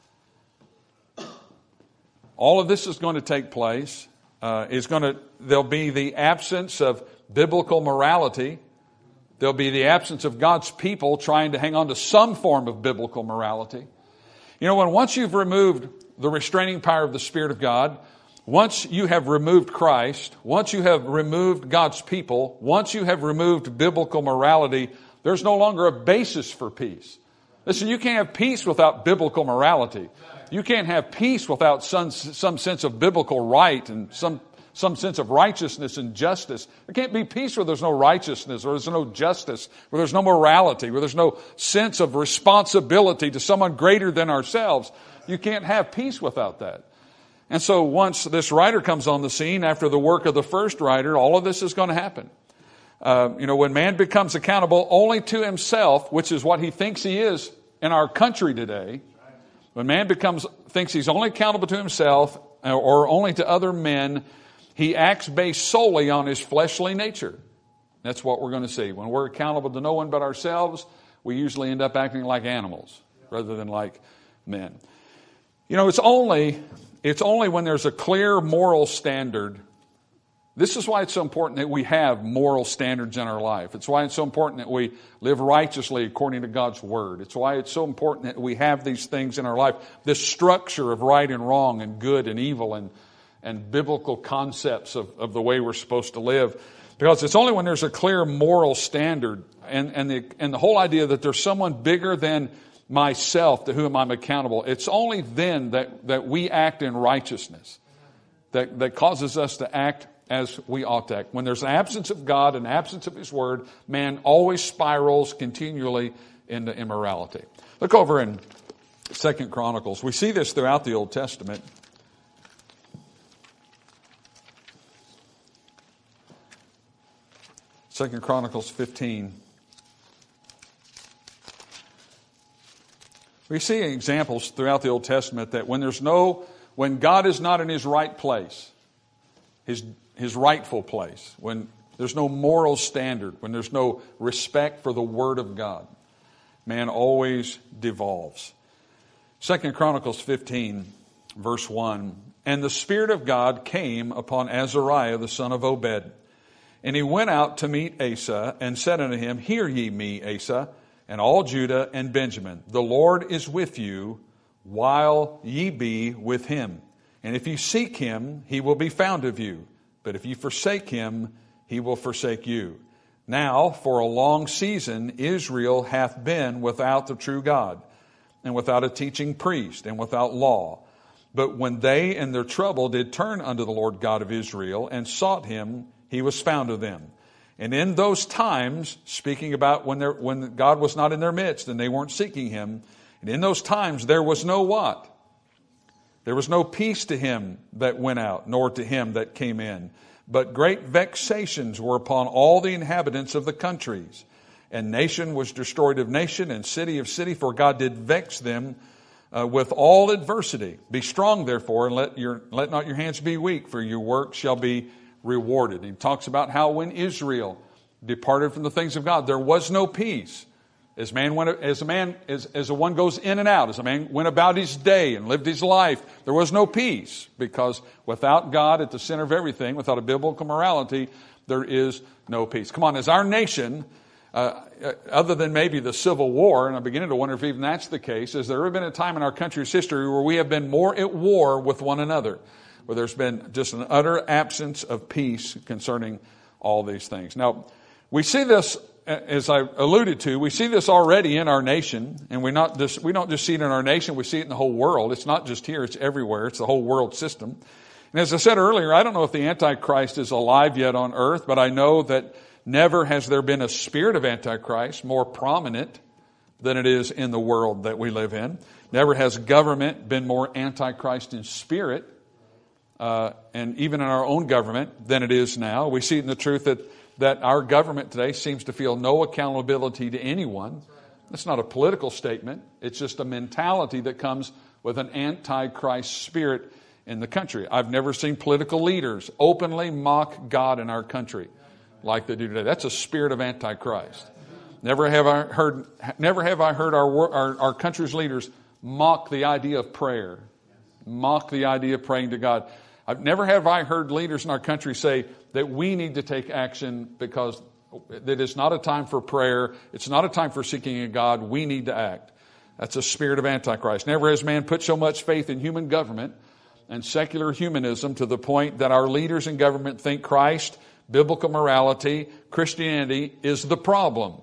S1: All of this is going to take place. Uh, it's going to, there'll be the absence of biblical morality. There'll be the absence of God's people trying to hang on to some form of biblical morality. You know, when once you've removed the restraining power of the Spirit of God, once you have removed Christ, once you have removed God's people, once you have removed biblical morality, there's no longer a basis for peace. Listen, you can't have peace without biblical morality. You can't have peace without some, some sense of biblical right and some, some sense of righteousness and justice. There can't be peace where there's no righteousness, or there's no justice, where there's no morality, where there's no sense of responsibility to someone greater than ourselves. You can't have peace without that. And so once this writer comes on the scene, after the work of the first writer, all of this is going to happen. Uh, you know, when man becomes accountable only to himself, which is what he thinks he is in our country today, when man becomes thinks he's only accountable to himself or only to other men, he acts based solely on his fleshly nature. That's what we're going to see. When we're accountable to no one but ourselves, we usually end up acting like animals rather than like men. You know, it's only... It's only when there's a clear moral standard This is why it's so important that we have moral standards in our life. It's why it's so important that we live righteously according to God's Word. It's why it's so important that we have these things in our life, this structure of right and wrong and good and evil and, and biblical concepts of, of the way we're supposed to live. Because it's only when there's a clear moral standard and, and, the, and the whole idea that there's someone bigger than myself to whom I'm accountable, it's only then that, that we act in righteousness, that, that causes us to act as we ought to act. When there's an absence of God, an absence of His Word, man always spirals continually into immorality. Look over in Second Chronicles. We see this throughout the Old Testament. Second Chronicles fifteen. We see examples throughout the Old Testament that when there's no, when God is not in His right place, His His rightful place, when there's no moral standard, when there's no respect for the Word of God, man always devolves. Second Chronicles fifteen, verse one, and the Spirit of God came upon Azariah, the son of Obed. And he went out to meet Asa, and said unto him, Hear ye me, Asa, and all Judah and Benjamin. The Lord is with you, while ye be with him. And if ye seek him, he will be found of you. But if ye forsake him, he will forsake you. Now, for a long season, Israel hath been without the true God, and without a teaching priest, and without law. But when they in their trouble did turn unto the Lord God of Israel, and sought him, he was found of them. And in those times, speaking about when, when God was not in their midst, and they weren't seeking him, and in those times there was no what? There was no peace to him that went out, nor to him that came in. But great vexations were upon all the inhabitants of the countries. And nation was destroyed of nation, and city of city, for God did vex them uh, with all adversity. Be strong, therefore, and let your let not your hands be weak, for your work shall be rewarded. He talks about how when Israel departed from the things of God, there was no peace. As man went, as a man, as, as a one goes in and out, as a man went about his day and lived his life, there was no peace, because without God at the center of everything, without a biblical morality, there is no peace. Come on, as our nation, uh, other than maybe the Civil War, and I'm beginning to wonder if even that's the case, has there ever been a time in our country's history where we have been more at war with one another, where there's been just an utter absence of peace concerning all these things? Now, we see this, as I alluded to, we see this already in our nation, and we not just we don't just see it in our nation, we see it in the whole world. It's not just here, it's everywhere. It's the whole world system. And as I said earlier, I don't know if the Antichrist is alive yet on earth, but I know that never has there been a spirit of Antichrist more prominent than it is in the world that we live in. Never has government been more Antichrist in spirit, uh, and even in our own government, than it is now. We see it in the truth that that our government today seems to feel no accountability to anyone. That's not a political statement. It's just a mentality that comes with an anti-Christ spirit in the country. I've never seen political leaders openly mock God in our country like they do today. That's a spirit of anti-Christ. Never have I heard, never have I heard our, our, our country's leaders mock the idea of prayer, mock the idea of praying to God. I've never have I heard leaders in our country say that we need to take action because that it's not a time for prayer. It's not a time for seeking a God. We need to act. That's a spirit of Antichrist. Never has man put so much faith in human government and secular humanism to the point that our leaders in government think Christ, biblical morality, Christianity is the problem.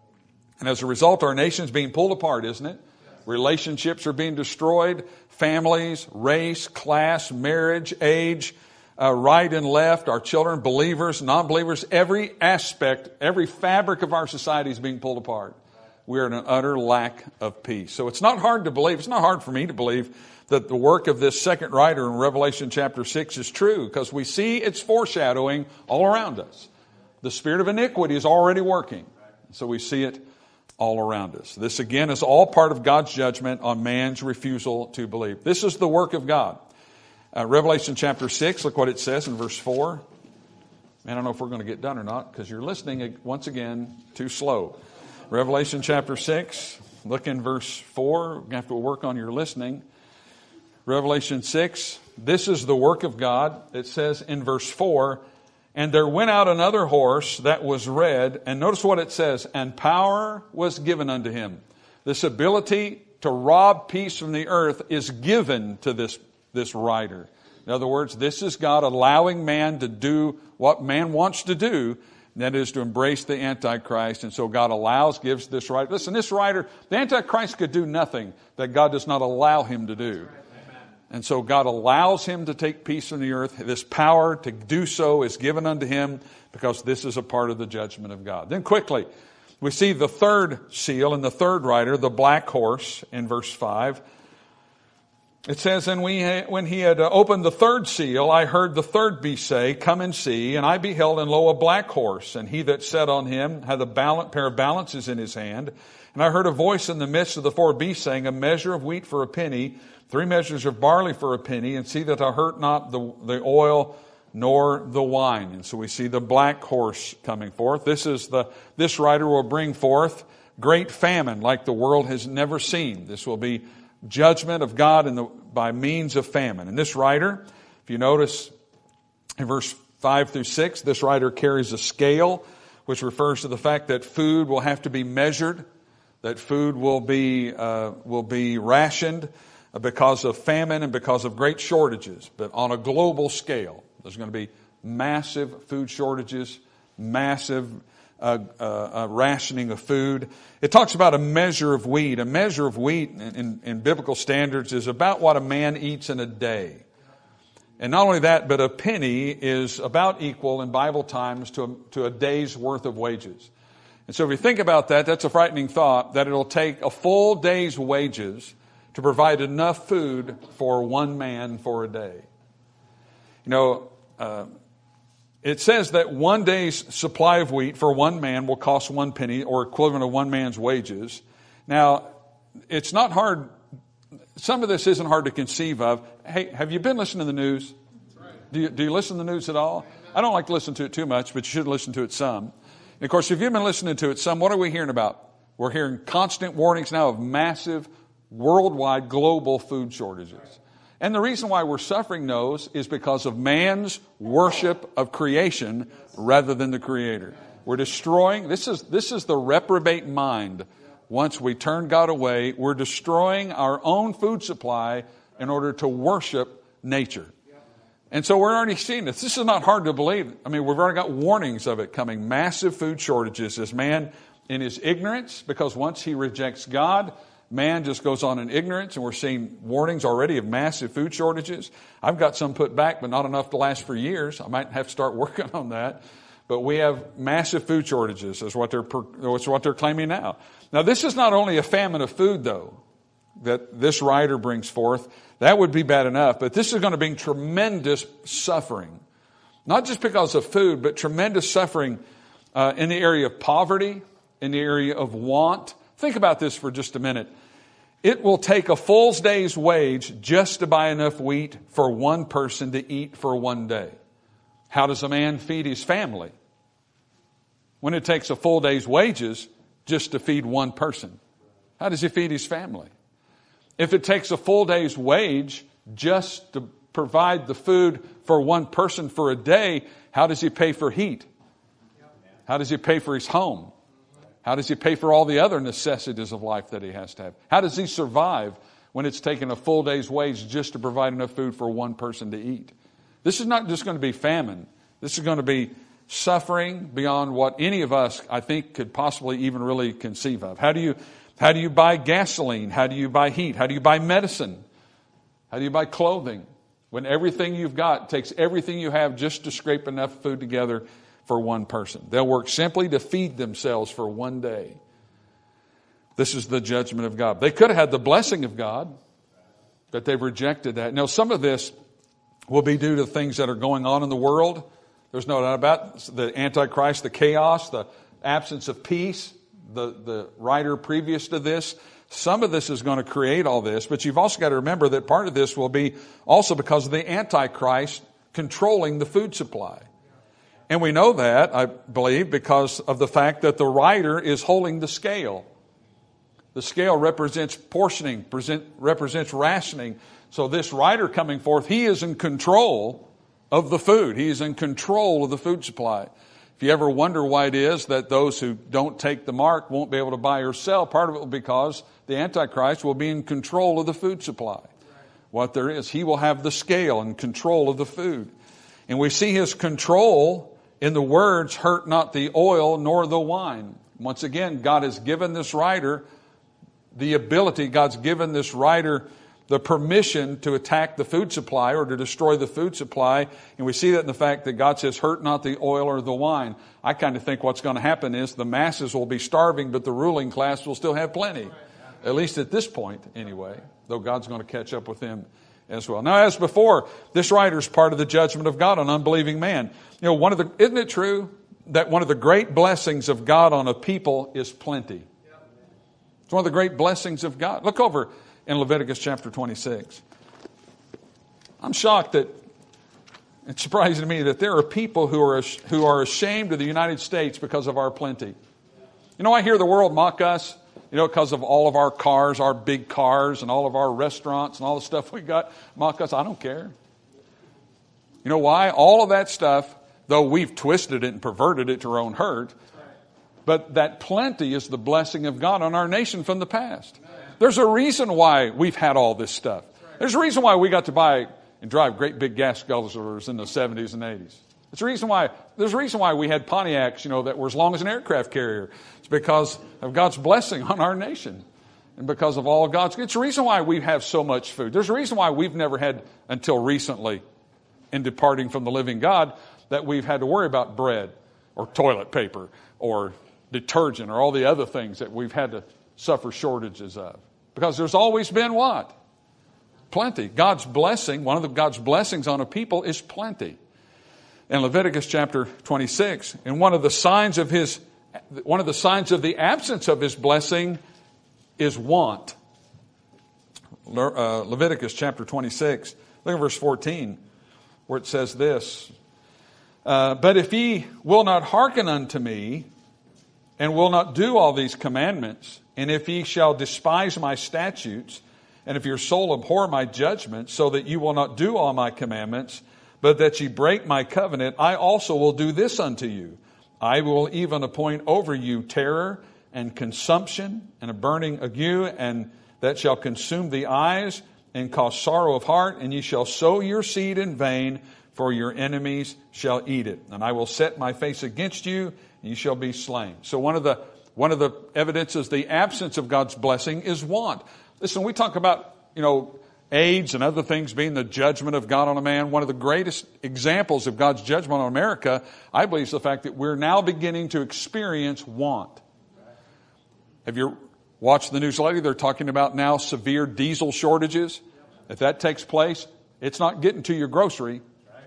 S1: And as a result, our nation's being pulled apart, isn't it? Relationships are being destroyed. Families, race, class, marriage, age, uh, right and left, our children, believers, non-believers, every aspect, every fabric of our society is being pulled apart. We are in an utter lack of peace. So it's not hard to believe, it's not hard for me to believe that the work of this second writer in Revelation chapter six is true, because we see its foreshadowing all around us. The spirit of iniquity is already working. So we see it all around us. This again is all part of God's judgment on man's refusal to believe. This is the work of God. Uh, Revelation chapter six, look what it says in verse four. Man, I don't know if we're going to get done or not, because you're listening once again too slow. Revelation chapter six, look in verse four. We're going to have to work on your listening. Revelation six, this is the work of God. It says in verse four, And there went out another horse that was red, and notice what it says, and power was given unto him. This ability to rob peace from the earth is given to this, this rider. In other words, this is God allowing man to do what man wants to do, and that is to embrace the Antichrist. And so God allows, gives this rider. Listen, this rider, the Antichrist could do nothing that God does not allow him to do. And so God allows him to take peace from the earth. This power to do so is given unto him because this is a part of the judgment of God. Then quickly, we see the third seal and the third rider, the black horse, in verse five. It says, and we, when he had opened the third seal, I heard the third beast say, come and see. And I beheld, and lo, a black horse. And he that sat on him had a balance, pair of balances in his hand. And I heard a voice in the midst of the four beasts saying, a measure of wheat for a penny, three measures of barley for a penny, and see that thou hurt not the, the oil nor the wine. And so we see the black horse coming forth. This is the, this rider will bring forth great famine like the world has never seen. This will be judgment of God in the, by means of famine. And this rider, if you notice in verse five through six, this rider carries a scale, which refers to the fact that food will have to be measured, that food will be, uh, will be rationed because of famine and because of great shortages, but on a global scale. There's going to be massive food shortages, massive uh, uh, uh, rationing of food. It talks about a measure of wheat. A measure of wheat in, in, in biblical standards is about what a man eats in a day. And not only that, but a penny is about equal in Bible times to a, to a day's worth of wages. And so if you think about that, that's a frightening thought, that it'll take a full day's wages to provide enough food for one man for a day. You know, uh, it says that one day's supply of wheat for one man will cost one penny, or equivalent of one man's wages. Now, it's not hard. Some of this isn't hard to conceive of. Hey, have you been listening to the news? Do you, do you listen to the news at all? I don't like to listen to it too much, but you should listen to it some. And of course, if you've been listening to it some, what are we hearing about? We're hearing constant warnings now of massive worldwide global food shortages. And the reason why we're suffering those is because of man's worship of creation rather than the Creator. We're destroying, this is, this is the reprobate mind. Once we turn God away, we're destroying our own food supply in order to worship nature. And so we're already seeing this. This is not hard to believe. I mean, we've already got warnings of it coming. Massive food shortages as man in his ignorance, because once he rejects God, man just goes on in ignorance, and we're seeing warnings already of massive food shortages. I've got some put back, but not enough to last for years. I might have to start working on that. But we have massive food shortages is what they're, is what they're claiming now. Now, this is not only a famine of food, though, that this rider brings forth. That would be bad enough. But this is going to bring tremendous suffering. Not just because of food, but tremendous suffering uh, in the area of poverty, in the area of want. Think about this for just a minute. It will take a full day's wage just to buy enough wheat for one person to eat for one day. How does a man feed his family when it takes a full day's wages just to feed one person? How does he feed his family? If it takes a full day's wage just to provide the food for one person for a day, how does he pay for heat? How does he pay for his home? How does he pay for all the other necessities of life that he has to have? How does he survive when it's taken a full day's wage just to provide enough food for one person to eat? This is not just going to be famine. This is going to be suffering beyond what any of us, I think, could possibly even really conceive of. How do you, how do you buy gasoline? How do you buy heat? How do you buy medicine? How do you buy clothing? When everything you've got takes everything you have just to scrape enough food together for one person. They'll work simply to feed themselves for one day. This is the judgment of God. They could have had the blessing of God, but they've rejected that. Now, some of this will be due to things that are going on in the world. There's no doubt about it. The Antichrist, the chaos, the absence of peace, the, the writer previous to this. Some of this is going to create all this, but you've also got to remember that part of this will be also because of the Antichrist controlling the food supply. And we know that, I believe, because of the fact that the writer is holding the scale. The scale represents portioning, present, represents rationing. So this writer coming forth, he is in control of the food. He is in control of the food supply. If you ever wonder why it is that those who don't take the mark won't be able to buy or sell, part of it will be because the Antichrist will be in control of the food supply. What there is, he will have the scale and control of the food. And we see his control in the words, hurt not the oil nor the wine. Once again, God has given this writer the ability, God's given this writer the permission to attack the food supply or to destroy the food supply. And we see that in the fact that God says, hurt not the oil or the wine. I kind of think what's going to happen is the masses will be starving, but the ruling class will still have plenty. At least at this point, anyway, though God's going to catch up with them as well. Now, as before, this writer is part of the judgment of God on unbelieving man. You know, one of the, isn't it true that one of the great blessings of God on a people is plenty? It's one of the great blessings of God. Look over in Leviticus chapter twenty-six. I'm shocked that it's surprising to me that there are people who are who are ashamed of the United States because of our plenty. You know, I hear the world mock us, you know, because of all of our cars, our big cars, and all of our restaurants and all the stuff we got. Mock us. I don't care. You know why? All of that stuff, though we've twisted it and perverted it to our own hurt, but that plenty is the blessing of God on our nation from the past. There's a reason why we've had all this stuff. There's a reason why we got to buy and drive great big gas guzzlers in the seventies and eighties. There's a reason why, there's a reason why we had Pontiacs, you know, that were as long as an aircraft carrier. It's because of God's blessing on our nation. And because of all of God's, it's a reason why we have so much food. There's a reason why we've never had, until recently, in departing from the living God, that we've had to worry about bread or toilet paper or detergent or all the other things that we've had to suffer shortages of. Because there's always been what? Plenty. God's blessing, one of the God's blessings on a people is plenty. In Leviticus chapter twenty-six, and one of the signs of his, one of the signs of the absence of his blessing is want. Le, uh, Leviticus chapter twenty-six, look at verse fourteen, where it says this, uh, but if ye will not hearken unto me, and will not do all these commandments, and if ye shall despise my statutes, and if your soul abhor my judgments, so that you will not do all my commandments, but that ye break my covenant, I also will do this unto you. I will even appoint over you terror and consumption and a burning ague, and that shall consume the eyes and cause sorrow of heart, and ye shall sow your seed in vain, for your enemies shall eat it. And I will set my face against you, and ye shall be slain. So one of the one of the evidences, the absence of God's blessing, is want. Listen, we talk about, you know, AIDS and other things being the judgment of God on a man. One of the greatest examples of God's judgment on America, I believe, is the fact that we're now beginning to experience want. Have you watched the news lately? They're talking about now severe diesel shortages. If that takes place, it's not getting to your grocery.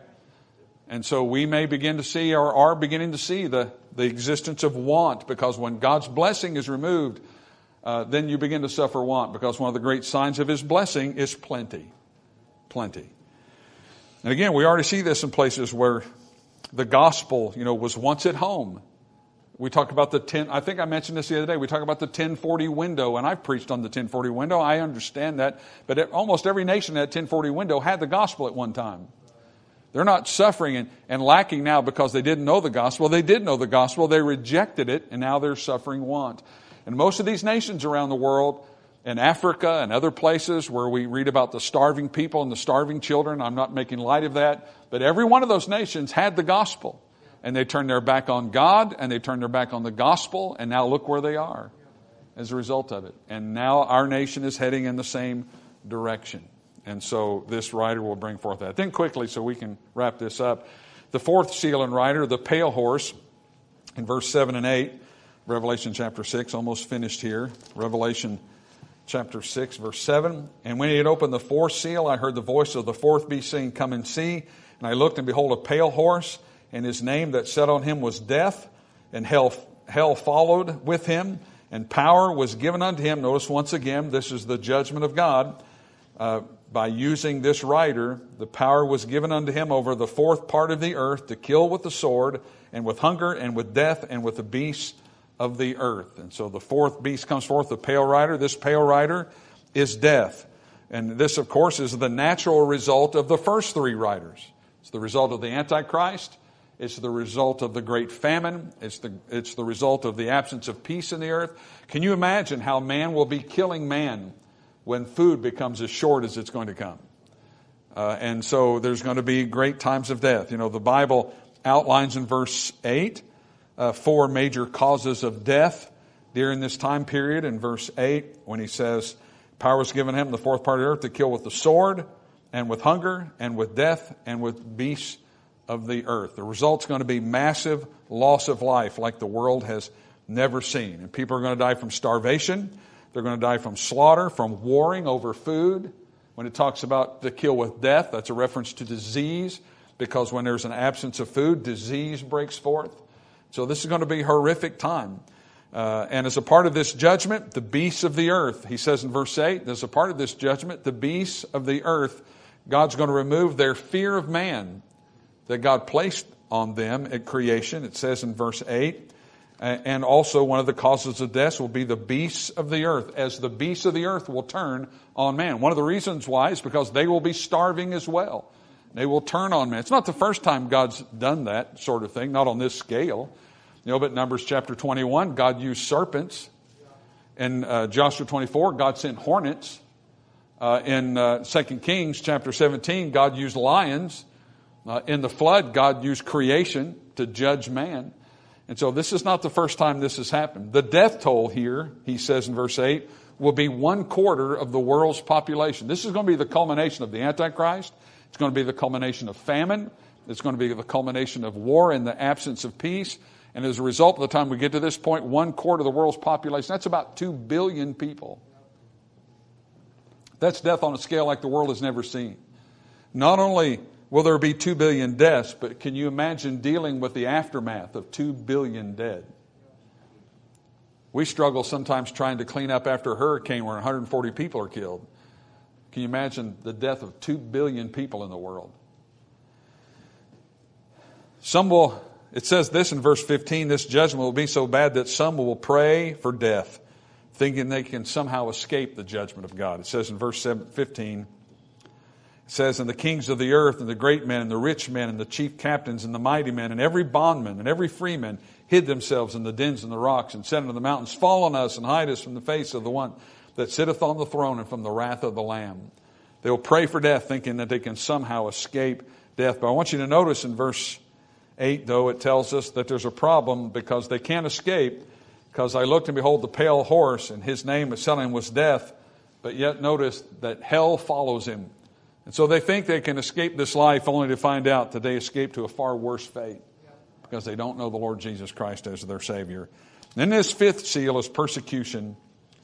S1: And so we may begin to see, or are beginning to see, the, the existence of want, because when God's blessing is removed, Uh, then you begin to suffer want, because one of the great signs of his blessing is plenty. Plenty. And again, we already see this in places where the gospel, you know, was once at home. We talk about the ten, I think I mentioned this the other day, we talk about the ten forty window, and I've preached on the ten forty window. I understand that. But it, almost every nation in that ten forty window had the gospel at one time. They're not suffering and, and lacking now because they didn't know the gospel. They did know the gospel. They rejected it, and now they're suffering want. And most of these nations around the world, in Africa and other places where we read about the starving people and the starving children, I'm not making light of that, but every one of those nations had the gospel. And they turned their back on God, and they turned their back on the gospel, and now look where they are as a result of it. And now our nation is heading in the same direction. And so this writer will bring forth that. Then quickly, so we can wrap this up, the fourth seal and rider, the pale horse, in verse seven and eight, Revelation chapter six, almost finished here. Revelation chapter six, verse seven. And when he had opened the fourth seal, I heard the voice of the fourth beast saying, come and see. And I looked, and behold, a pale horse, and his name that sat on him was Death, and hell, hell followed with him, and power was given unto him. Notice once again, this is the judgment of God. Uh, by using this writer, the power was given unto him over the fourth part of the earth to kill with the sword, and with hunger, and with death, and with the beasts of the earth. And so the fourth beast comes forth, the pale rider. This pale rider is death. And this, of course, is the natural result of the first three riders. It's the result of the Antichrist. It's the result of the great famine. It's the, it's the result of the absence of peace in the earth. Can you imagine how man will be killing man when food becomes as short as it's going to come? Uh, and so there's going to be great times of death. You know, the Bible outlines in verse eight uh, four major causes of death during this time period. In verse eight, when he says, power was given him, the fourth part of the earth, to kill with the sword, and with hunger, and with death, and with beasts of the earth. The result's going to be massive loss of life like the world has never seen. And people are going to die from starvation. They're going to die from slaughter, from warring over food. When it talks about the kill with death, that's a reference to disease, because when there's an absence of food, disease breaks forth. So this is going to be a horrific time. Uh, and as a part of this judgment, the beasts of the earth, he says in verse eight, as a part of this judgment, the beasts of the earth, God's going to remove their fear of man that God placed on them at creation. It says in verse eight, and also one of the causes of death will be the beasts of the earth, as the beasts of the earth will turn on man. One of the reasons why is because they will be starving as well. They will turn on man. It's not the first time God's done that sort of thing, not on this scale. You know, but Numbers chapter twenty-one, God used serpents. In uh, Joshua twenty-four, God sent hornets. Uh, in uh, Second Kings chapter seventeen, God used lions. Uh, in the flood, God used creation to judge man. And so this is not the first time this has happened. The death toll here, he says in verse eight, will be one quarter of the world's population. This is going to be the culmination of the Antichrist. It's going to be the culmination of famine. It's going to be the culmination of war and the absence of peace. And as a result, by the time we get to this point, one quarter of the world's population, that's about two billion people. That's death on a scale like the world has never seen. Not only will there be two billion deaths, but can you imagine dealing with the aftermath of two billion dead? We struggle sometimes trying to clean up after a hurricane where one hundred forty people are killed. Can you imagine the death of two billion people in the world? Some will, it says this in verse fifteen, this judgment will be so bad that some will pray for death, thinking they can somehow escape the judgment of God. It says in verse fifteen, it says, and the kings of the earth and the great men and the rich men and the chief captains and the mighty men and every bondman and every freeman hid themselves in the dens and the rocks and said unto the mountains, fall on us and hide us from the face of the one that sitteth on the throne and from the wrath of the Lamb. They will pray for death, thinking that they can somehow escape death. But I want you to notice in verse eight, though, it tells us that there's a problem because they can't escape. Because I looked and behold the pale horse, and his name is telling was death. But yet notice that hell follows him. And so they think they can escape this life only to find out that they escape to a far worse fate because they don't know the Lord Jesus Christ as their Savior. Then this fifth seal is persecution.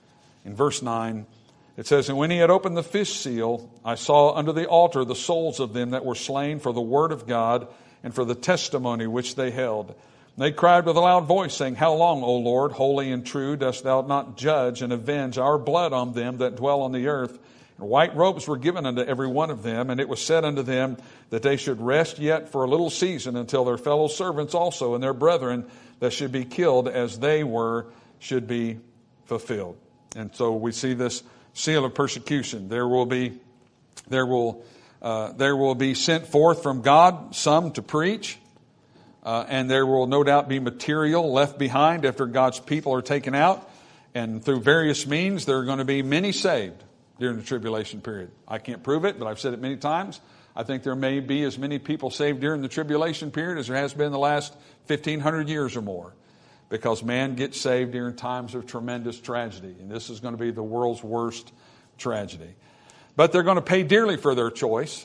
S1: In verse nine, it says, and when he had opened the fifth seal, I saw under the altar the souls of them that were slain for the word of God and for the testimony which they held. And they cried with a loud voice, saying, how long, O Lord, holy and true, dost thou not judge and avenge our blood on them that dwell on the earth? And white robes were given unto every one of them, and it was said unto them that they should rest yet for a little season until their fellow servants also and their brethren that should be killed as they were should be fulfilled. And so we see this seal of persecution. There will be, there will, uh, there will be sent forth from God some to preach, uh, and there will no doubt be material left behind after God's people are taken out. And through various means, there are going to be many saved during the tribulation period. I can't prove it, but I've said it many times. I think there may be as many people saved during the tribulation period as there has been in the last fifteen hundred years or more. Because man gets saved during times of tremendous tragedy. And this is going to be the world's worst tragedy. But they're going to pay dearly for their choice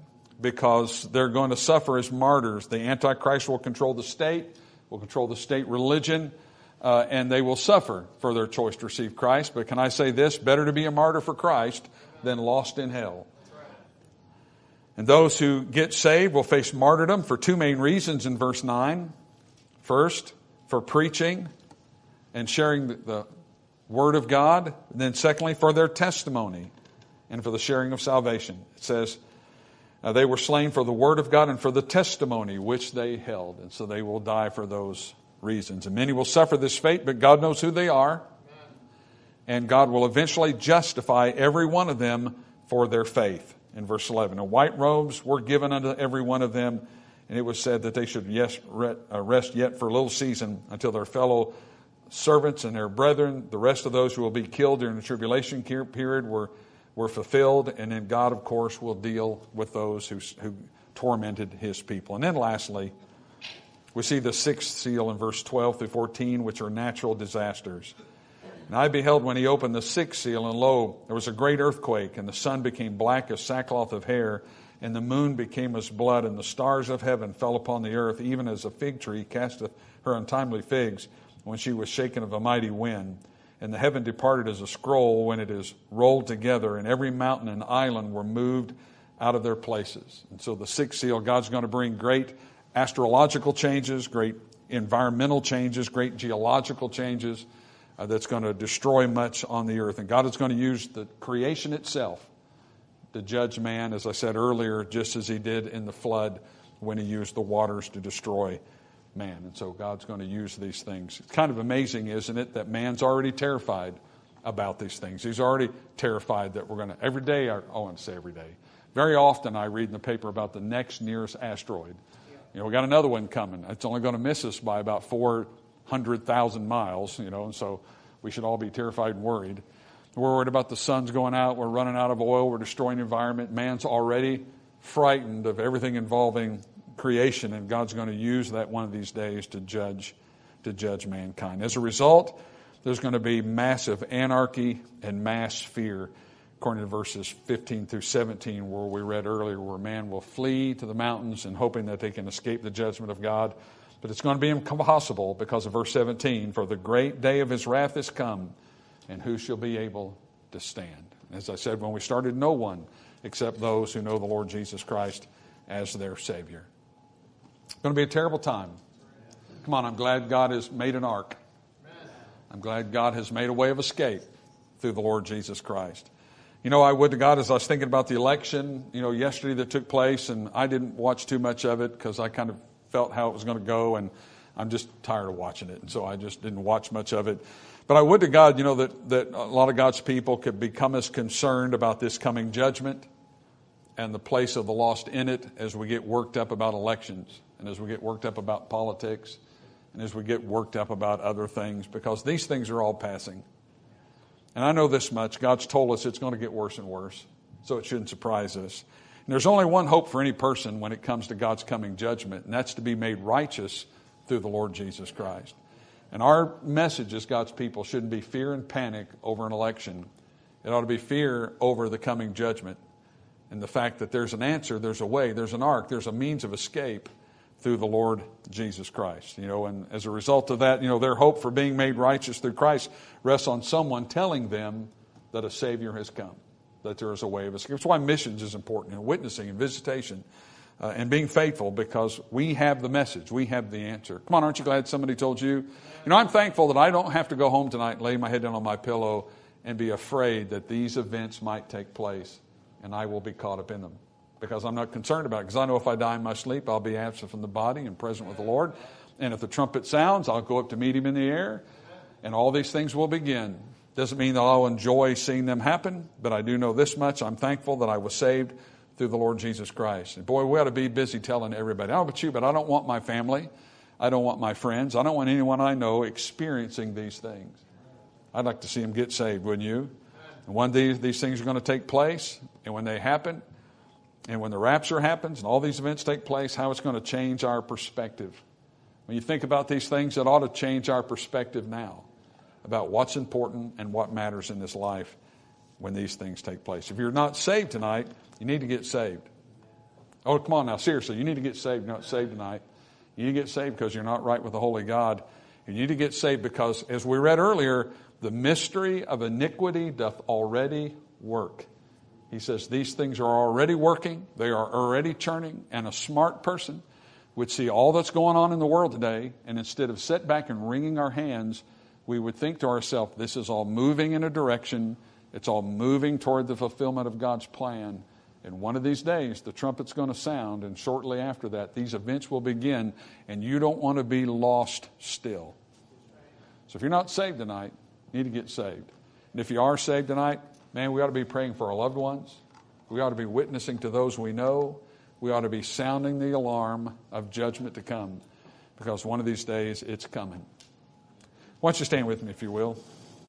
S1: because they're going to suffer as martyrs. The Antichrist will control the state, will control the state religion, uh, and they will suffer for their choice to receive Christ. But can I say this? Better to be a martyr for Christ than lost in hell. And those who get saved will face martyrdom for two main reasons in verse nine. First, for preaching and sharing the, the Word of God. And then secondly, for their testimony and for the sharing of salvation. It says, uh, they were slain for the Word of God and for the testimony which they held. And so they will die for those reasons. And many will suffer this fate, but God knows who they are. And God will eventually justify every one of them for their faith. in verse eleven. And white robes were given unto every one of them, and it was said that they should yes, rest yet for a little season until their fellow servants and their brethren, the rest of those who will be killed during the tribulation period, were, were fulfilled. And then God, of course, will deal with those who, who tormented his people. And then lastly, we see the sixth seal in verse twelve through fourteen, which are natural disasters. And I beheld when he opened the sixth seal, and lo, there was a great earthquake, and the sun became black as sackcloth of hair, and the moon became as blood, and the stars of heaven fell upon the earth, even as a fig tree casteth her untimely figs, when she was shaken of a mighty wind. And the heaven departed as a scroll when it is rolled together, and every mountain and island were moved out of their places. And so the sixth seal, God's going to bring great astrological changes, great environmental changes, great geological changes uh, that's going to destroy much on the earth. And God is going to use the creation itself to judge man, as I said earlier, just as he did in the flood when he used the waters to destroy man. And so God's going to use these things. It's kind of amazing, isn't it, that man's already terrified about these things. He's already terrified that we're going to, every day, I, I want to say every day, very often I read in the paper about the next nearest asteroid. You know, we got another one coming. It's only going to miss us by about four hundred thousand miles, you know, and so we should all be terrified and worried. We're worried about the sun's going out. We're running out of oil. We're destroying the environment. Man's already frightened of everything involving creation, and God's going to use that one of these days to judge, to judge mankind. As a result, there's going to be massive anarchy and mass fear, according to verses fifteen through seventeen, where we read earlier, where man will flee to the mountains and hoping that they can escape the judgment of God. But it's going to be impossible because of verse seventeen, for the great day of his wrath is come, and who shall be able to stand? As I said when we started, no one except those who know the Lord Jesus Christ as their Savior. It's going to be a terrible time. Come on, I'm glad God has made an ark. I'm glad God has made a way of escape through the Lord Jesus Christ. You know, I would to God, as I was thinking about the election, you know, yesterday that took place, and I didn't watch too much of it because I kind of felt how it was going to go, and I'm just tired of watching it, and so I just didn't watch much of it. But I would to God, you know, that, that a lot of God's people could become as concerned about this coming judgment and the place of the lost in it as we get worked up about elections and as we get worked up about politics and as we get worked up about other things, because these things are all passing. And I know this much, God's told us it's going to get worse and worse, so it shouldn't surprise us. And there's only one hope for any person when it comes to God's coming judgment, and that's to be made righteous through the Lord Jesus Christ. And our message as God's people shouldn't be fear and panic over an election. It ought to be fear over the coming judgment and the fact that there's an answer, there's a way, there's an ark, there's a means of escape through the Lord Jesus Christ. You know, and as a result of that, you know, their hope for being made righteous through Christ rests on someone telling them that a Savior has come, that there is a way of escape. That's why missions is important, and witnessing and visitation uh, and being faithful, because we have the message, we have the answer. Come on, aren't you glad somebody told you? You know, I'm thankful that I don't have to go home tonight and lay my head down on my pillow and be afraid that these events might take place and I will be caught up in them. Because I'm not concerned about it. Because I know if I die in my sleep, I'll be absent from the body and present with the Lord. And if the trumpet sounds, I'll go up to meet him in the air. And all these things will begin. Doesn't mean that I'll enjoy seeing them happen. But I do know this much. I'm thankful that I was saved through the Lord Jesus Christ. And boy, we ought to be busy telling everybody. I don't know about you, but I don't want my family. I don't want my friends. I don't want anyone I know experiencing these things. I'd like to see them get saved, wouldn't you? And one day these things are going to take place. And when they happen, and when the rapture happens and all these events take place, how it's going to change our perspective. When you think about these things, it ought to change our perspective now about what's important and what matters in this life when these things take place. If you're not saved tonight, you need to get saved. Oh, come on now, seriously, you need to get saved. You're not saved tonight. You need to get saved because you're not right with the Holy God. You need to get saved because, as we read earlier, the mystery of iniquity doth already work. He says these things are already working. They are already churning. And a smart person would see all that's going on in the world today, and instead of sit back and wringing our hands, we would think to ourselves, this is all moving in a direction. It's all moving toward the fulfillment of God's plan. And one of these days, the trumpet's going to sound, and shortly after that, these events will begin, and you don't want to be lost still. So if you're not saved tonight, you need to get saved. And if you are saved tonight, man, we ought to be praying for our loved ones. We ought to be witnessing to those we know. We ought to be sounding the alarm of judgment to come, because one of these days it's coming. Why don't you stand with me, if you will?